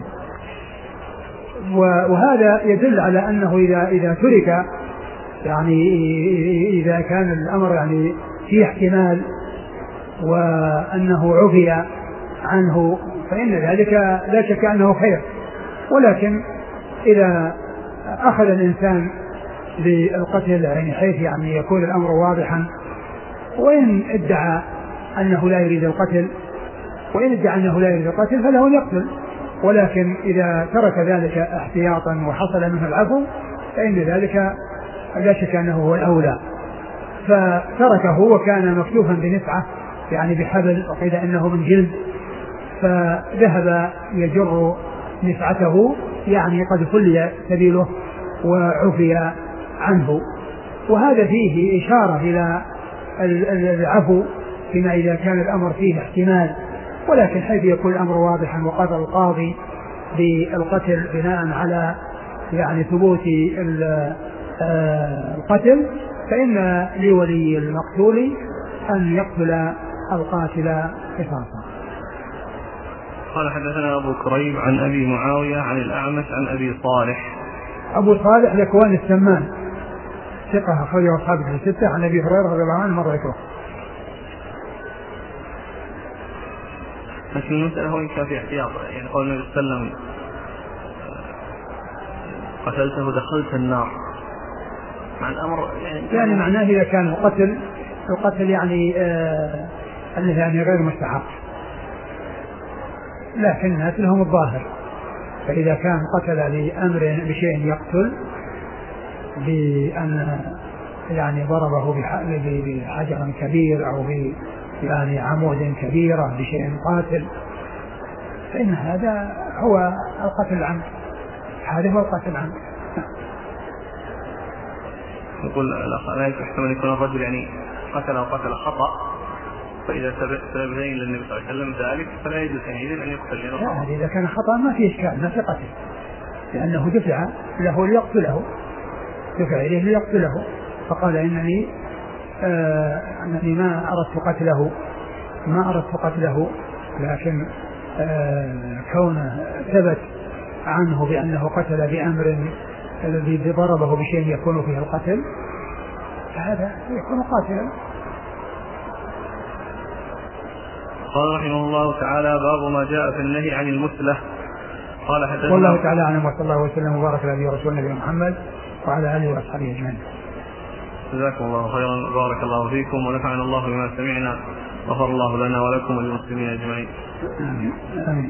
Speaker 2: وهذا يدل على أنه إذا إذا ترك يعني إذا كان الأمر يعني فيه احتمال وأنه عفي عنه فإن ذلك لا شك أنه خير، ولكن إذا أخذ الإنسان بالقتل يعني حيث يعني يكون الأمر واضحا، وإن ادعى أنه لا يريد القتل وإن ادعى أنه لا يريد القتل فله أن يقتل، ولكن إذا ترك ذلك احتياطا وحصل منه العفو فإن ذلك لا شك أنه هو الأولى. فتركه وكان مكتوفا بنسعة يعني بحبل وقيل أنه من جلد، فذهب يجر نسعته يعني قد خلي سبيله وعفي عنه. وهذا فيه إشارة إلى العفو فيما إذا كان الأمر فيه احتمال، ولكن حيث يكون الأمر واضحا وقضى القاضي بالقتل بناء على يعني ثبوت القتل فإن لولي المقتول أن يقتل القاتل قصاصا.
Speaker 1: قال حدثنا أبو كريب عن أبي معاوية عن الأعمش عن أبي صالح.
Speaker 2: أبو صالح ذكوان السمان ثقة أخرجه أصحابه الستة عن أبي هريرة رضي الله عنه مرة ذكره.
Speaker 1: لكن المسألة هو إن كان في احتياط، يعني قول النبي صلى الله عليه وسلم قتلته دخلت النار، مع الأمر يعني,
Speaker 2: يعني معناه إذا كان القتل القتل يعني آه أنه يعني غير مستحق، لكن الناس لهم الظاهر. فإذا كان قتل لأمر بشيء يقتل بأن يعني ضربه بحجر كبير أو ب يعني عمود كبيرة بشيء قاتل فإن هذا هو القتل العمد، هذا هو القتل العمد.
Speaker 1: يقول لا يحتمل أن يكون الرجل يعني قتل أو قتل خطأ، فإذا سببين للنبي صلى الله عليه وسلم ذلك فلا يجوز حينئذ أن يقتل.
Speaker 2: لا إذا كان خطأ ما في إشكال، ما في قتل، لأنه دفع له ليقتله، دفع إليه ليقتله، فقال إنني آه أنني ما أردت قتله ما أردت قتله لكن آه كونه ثبت عنه بأنه قتل بأمر الذي ضربه بشيء يكون فيه القتل فهذا يكون قاتلا.
Speaker 1: قال رحمه الله تعالى: باب ما جاء في النهي عن المثلة. قال حدثنا
Speaker 2: والله تعالى أعلم، وصلى الله وسلم وبارك على رسول النبي محمد وعلى آله وأصحابه أجمعين.
Speaker 1: جزاكم الله خيرا، بارك الله فيكم، ونفعنا الله بما سمعنا، غفر الله لنا ولكم وللمسلمين أجمعين.
Speaker 2: آمين. آمين.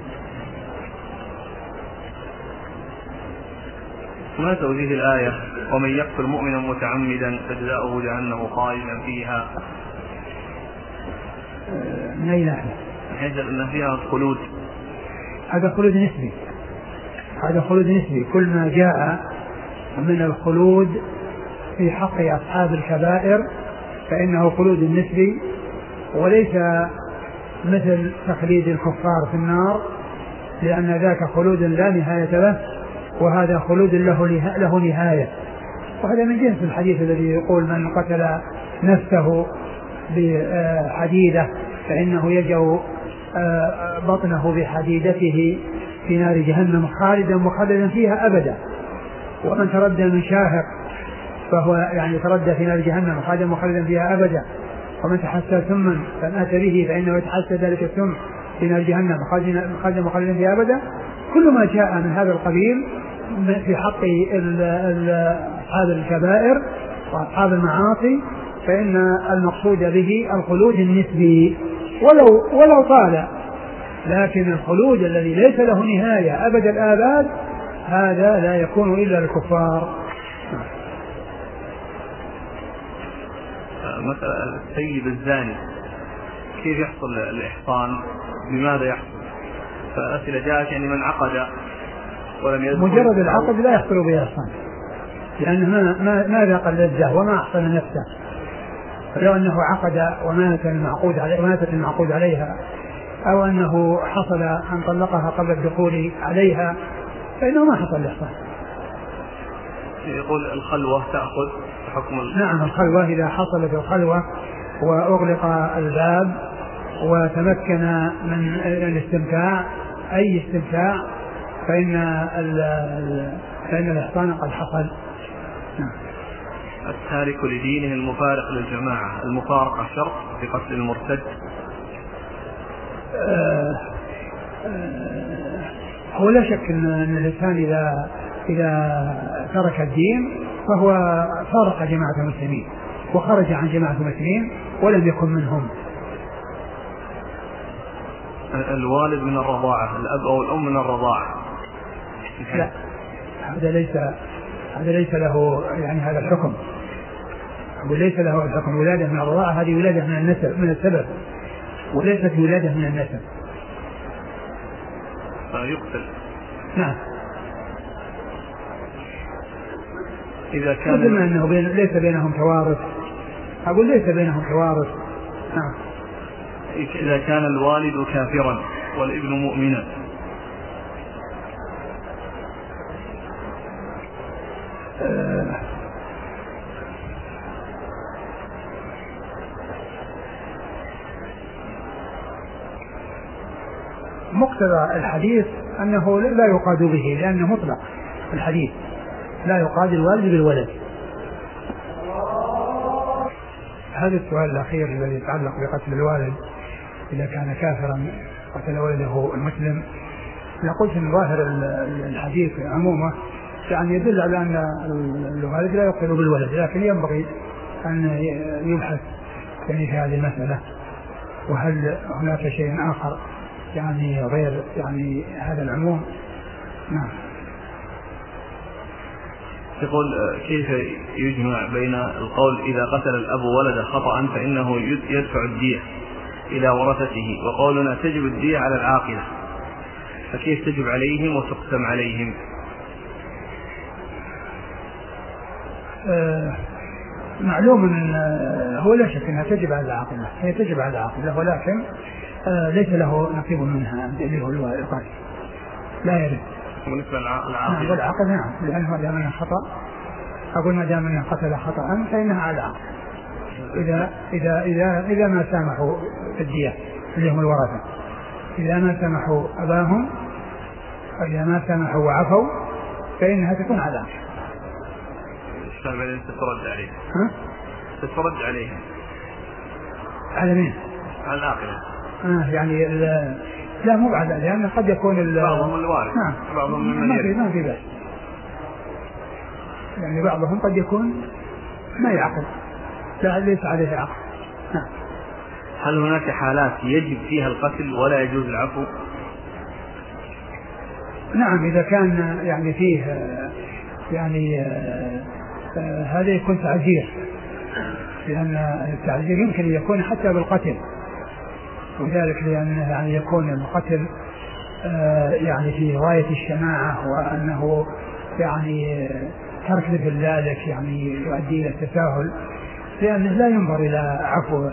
Speaker 1: ما توجيه الآية: ومن يقتل مؤمنا متعمدا فجزاؤه جهنم خالدا فيها؟
Speaker 2: من أي ناحية؟
Speaker 1: حيث أن فيها خلود.
Speaker 2: هذا خلود نسبي، هذا خلود نسبي. كل ما جاء من الخلود في حق أصحاب الكبائر فإنه خلود نسبي، وليس مثل تخليد الكفار في النار، لأن ذاك خلود لا نهاية له، وهذا خلود له له نهاية. وهذا من جنس الحديث الذي يقول: من قتل نفسه بحديدة فإنه يجو بطنه بحديدته في نار جهنم خالدا مخلدا فيها أبدا. ومن تردى من شاهق فهو يعني تردى في نار جهنم خالدا مخلدا فيها أبدا. ومن تحسى سما فمات به فإنه يتحسى ذلك السم في نار جهنم خالدا مخلدا فيها أبدا. كل ما جاء من هذا القبيل في حق أصحاب الكبائر وأصحاب المعاصي فإن المقصود به الخلود النسبي ولو ولو طال، لكن الخلود الذي ليس له نهاية أبد الآباد هذا لا يكون إلا للكفار.
Speaker 1: مثلا السيد الزاني كيف يحصل الإحصان؟ بماذا يحصل؟ فأسئلة جاءت يعني من عقد ولم يدخل،
Speaker 2: مجرد العقد لا يحصل به إحصان، لأنه ما ما ما ذاق اللذة وما أحصن نفسه. فلو أنه عقد ومات المعقود عليه وماتت المعقود عليها، أو أنه حصل أن طلقها قبل الدخول عليها، فإنه ما حصل الإحصان.
Speaker 1: يقول الخلوة تأخذ حكم ال...
Speaker 2: نعم، الخلوة إذا حصلت الخلوة وأغلق الباب وتمكن من الاستمتاع أي استمتاع فإن فإن الإحصان قد حصل. نعم.
Speaker 1: التارك لدينه المفارق للجماعة، المفارقة شرط في قتل المرتد؟
Speaker 2: آه آه هو لا شك أن الإنسان إذا إذا ترك الدين فهو فارق جماعة المسلمين وخرج عن جماعة المسلمين ولم يكن منهم.
Speaker 1: الوالد من الرضاعة، الأب أو الأم من الرضاعة؟
Speaker 2: لا، هذا ليس هذا ليس له يعني هذا الحكم، وليس له الحكم. ولادة من الرضاعة هذه ولادة من النسب من السبب، وليست ولادة من النسب.
Speaker 1: فيقتل.
Speaker 2: نعم.
Speaker 1: إذا كان
Speaker 2: مثل ما أنه بين ليس بينهم توارث، أقول ليس بينهم توارث. نعم.
Speaker 1: إذا كان الوالد كافرا والابن مؤمنا؟
Speaker 2: أه مقتضى الحديث أنه لا يقاد به، لأنه مطلق الحديث لا يقاد الوالد بالولد. هذا السؤال الأخير الذي يتعلق بقتل الوالد إذا كان كافرا قتل ولده المسلم، نقول أن ظاهر الحديث عمومه يعني يدل على أن الوالد لا يقتل بالولد، لكن ينبغي أن يبحث يعني في هذه المسألة، وهل هناك شيء آخر يعني غير يعني هذا العموم. نعم.
Speaker 1: يقول: كيف يجمع بين القول إذا قتل الأب ولد خطأ فإنه يدفع الدية إلى ورثته، وقولنا تجب الدية على العاقلة، فكيف تجب عليهم وتقسم عليهم؟
Speaker 2: آه معلوم أن هو لا شك أنها تجب على العاقلة، هي تجب على العاقلة، ولكن آه ليس له نصيب منها اللي هو القاتل، لا يرث.
Speaker 1: بالنسبة للعاقل؟
Speaker 2: نعم، والعقل نعم، لأنه ما دام أنه خطأ، أقول ما دام أنه قتل خطأ فإنها على العقل. إذا إذا إذا إذا ما سامحوا في الدية اللي هم الورثة، إذا ما سامحوا أباهم، إذا ما سامحوا وعفوا فإنها تكون على العقل.
Speaker 1: عشان بعدين تترد عليه.
Speaker 2: ها؟
Speaker 1: تترد عليه.
Speaker 2: على مين؟
Speaker 1: على الآخرة.
Speaker 2: آه يعني لا مو على لأن قد يكون
Speaker 1: بعضهم الوارث.
Speaker 2: نعم.
Speaker 1: بعضهم من
Speaker 2: ما في ما في بس. يعني بعضهم قد يكون ما يعقل. لا ليس عليه عقل. نعم.
Speaker 1: هل هناك حالات يجب فيها القتل ولا يجوز العفو؟
Speaker 2: نعم إذا كان يعني فيه يعني هذا يكون تعزير، لأن التعزير يمكن أن يكون حتى بالقتل، وذلك لأنه يعني يكون القتل يعني في غاية الشناعة، وأنه يعني ترك مثل ذلك يعني يؤدي إلى التساهل، لأنه لا ينظر إلى عفو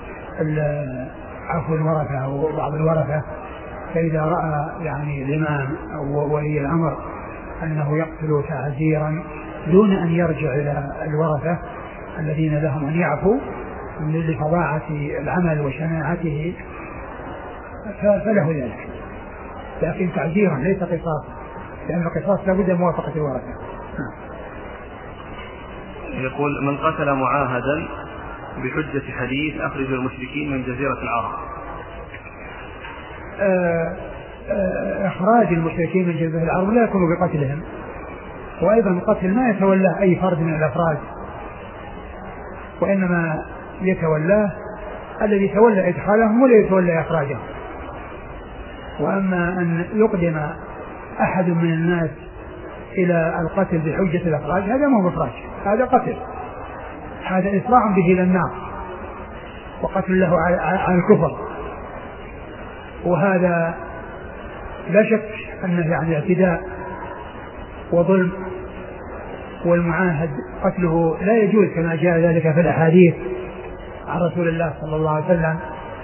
Speaker 2: عفو الورثة أو بعض الورثة. فإذا رأى يعني الإمام أو ولي الأمر أنه يقتل تعزيرا دون أن يرجع إلى الورثة الذين لهم أن يعفوا لفظاعة العمل وشناعته فله ذلك، لكن تعزيرا ليس قصاص، لأن القصاص لابد موافقة الورثة.
Speaker 1: يقول: من قتل معاهدا بحجة حديث أخرج المشركين من جزيرة العرب.
Speaker 2: إخراج المشركين من جزيرة العرب لا يكون بقتلهم، وأيضا القتل ما يتولاه أي فرد من الأفراد، وإنما يتولاه الذي تولى إدخالهم ولا يتولى إخراجهم. وأما أن يقدم أحد من الناس إلى القتل بحجة الإخراج هذا ما هو إخراج، هذا قتل، هذا إسراع به إلى النار وقتل له على الكفر، وهذا لا شك أنه يعني اعتداء وظلم، والمعاهد قتله لا يجوز كما جاء ذلك في الأحاديث عن رسول الله صلى الله عليه وسلم.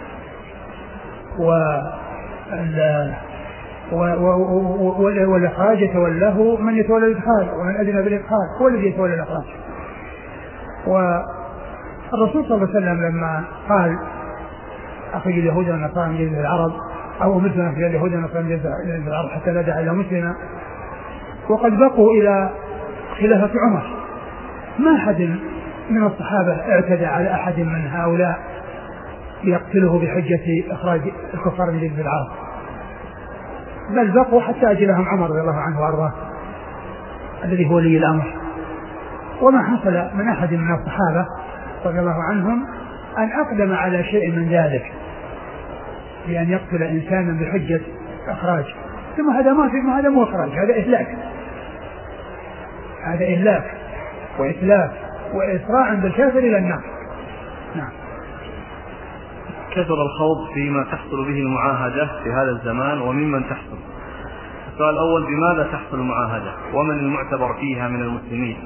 Speaker 2: والإخراج يتولاه من يتولى الإدخال، ومن أذن بالإدخال هو الذي يتولى الإخراج. والرسول صلى الله عليه وسلم لما قال أخرج اليهود والنصارى من جزيرة العرب، أو مثل أخرج اليهود والنصارى من جزيرة العرب حتى لا داعي إلى مسلما، وقد بقوا إلى خلافة عمر ما أحد من الصحابة اعتدى على أحد من هؤلاء ليقتله بحجة إخراج الكفار من جزيرة العرب، بل بقوا حتى أجلهم عمر رضي الله عنه وأرضاه الذي هو ولي الأمر. وما حصل من أحد من الصحابة رضي الله عنهم أن أقدم على شيء من ذلك بأن يقتل إنسانا بحجة إخراج، ثم هذا ما في هذا مو إخراج، هذا إهلاك، هذا إهلاك وإتلاف وإسراع بالكافر إلى النار. نعم.
Speaker 1: كثر الخوض فيما تحصل به المعاهدة في هذا الزمان وممن تحصل. السؤال الأول: بماذا تحصل المعاهدة؟ ومن المعتبر فيها من المسلمين؟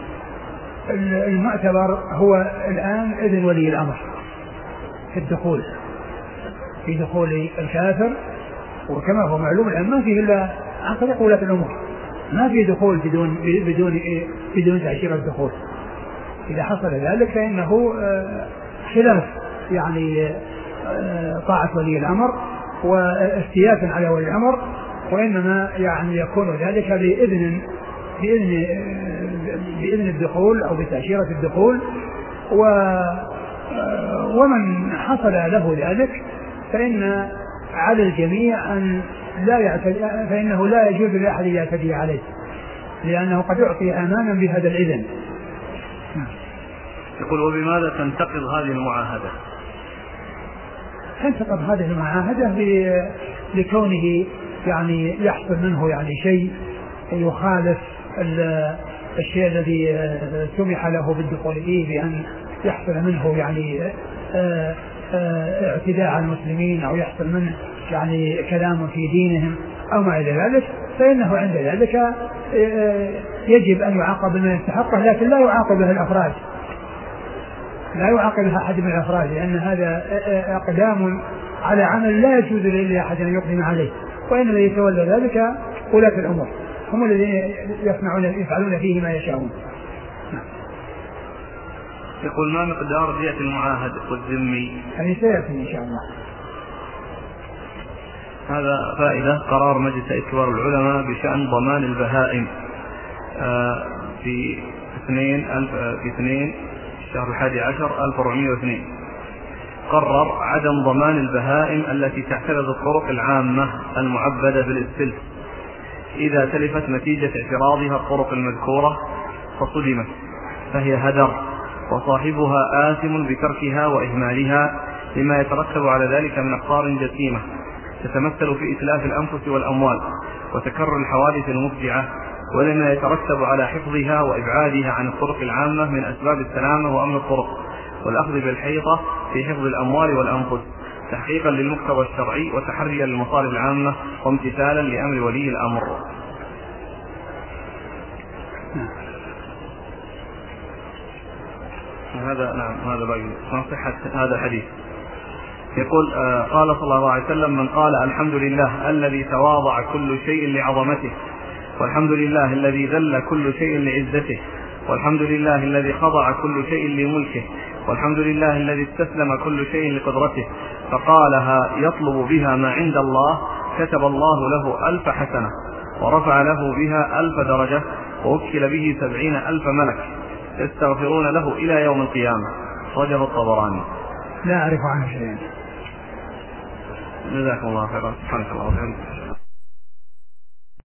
Speaker 2: المعتبر هو الآن إذن ولي الأمر في الدخول، في دخول الكافر، وكما هو معلوم الآن ما فيه إلا عن طريق ولاة الأمور، ما فيه دخول بدون بدون بدون تأشيرة الدخول. إذا حصل ذلك فإنه خلاف يعني طاعة ولي الأمر وافتياتا على ولي الأمر، وإنما يعني يكون ذلك بإذن بإذن بإذن الدخول أو بتأشيرة الدخول. ومن حصل له ذلك فإن على الجميع أن لا يعتدي، فإنه لا يجوز لأحد يعتدي عليه، لأنه قد أعطي أمانا بهذا الإذن.
Speaker 1: يقول: وبماذا تنتقض هذه المعاهدة؟
Speaker 2: تنتقض هذه المعاهدة لكونه يعني يحصل منه يعني شيء يخالف الشيء الذي سمح له بالدخول فيه، بأن يحصل منه يعني اعتداء على المسلمين، أو يحصل منه يعني كلام في دينهم أو ما إلى ذلك، فإنه عند ذلك يجب أن يعاقب بما يستحقه، لكن لا يعاقبه الأفراد، لا يعاقبها أحد من الأفراد، لأن هذا أقدام على عمل لا يجوز لأحد أن يقدم عليه، وإنما يتولى ذلك ولاة الأمور، هم الذين يصنعون يفعلون فيه ما يشاءون.
Speaker 1: يقول: ما مقدار دية المعاهد والذمي؟
Speaker 2: يعني سيأتي إن شاء الله.
Speaker 1: هذا فائدة: قرار مجلس كبار العلماء بشأن ضمان البهائم في اثنين ألف في اثنين شهر الحادي عشر ألف وأربعمائة واثنين قرر عدم ضمان البهائم التي تعترض الطرق العامة المعبدة بالإسفلت إذا تلفت نتيجة اعتراضها الطرق المذكورة فصدمت فهي هدر، وصاحبها آثم بتركها وإهمالها لما يترتب على ذلك من أخطار جسيمة تتمثل في إتلاف الأنفس والأموال وتكرر الحوادث المفجعة، ولما يترتب على حفظها وإبعادها عن الطرق العامة من أسباب السلامة وأمن الطرق والأخذ بالحيطة في حفظ الأموال والأنفس تحقيقا للمقتضى الشرعي وتحريا للمصالح العامة وامتثالا لأمر ولي الأمر. هذا نعم هذا باقي صحة هذا الحديث. يقول آه قال صلى الله عليه وسلم: من قال الحمد لله الذي تواضع كل شيء لعظمته، والحمد لله الذي ذل كل شيء لعزته، والحمد لله الذي خضع كل شيء لملكه، والحمد لله الذي استسلم كل شيء لقدرته، فقالها يطلب بها ما عند الله، كتب الله له ألف حسنة ورفع له بها ألف درجة ووكل به سبعين ألف ملك يستغفرون له إلى يوم القيامة. رجه الطبراني.
Speaker 2: لا أعرف عنه شيئا.
Speaker 1: جزاكم الله خيرا. سبحانك اللهم وبحمدك.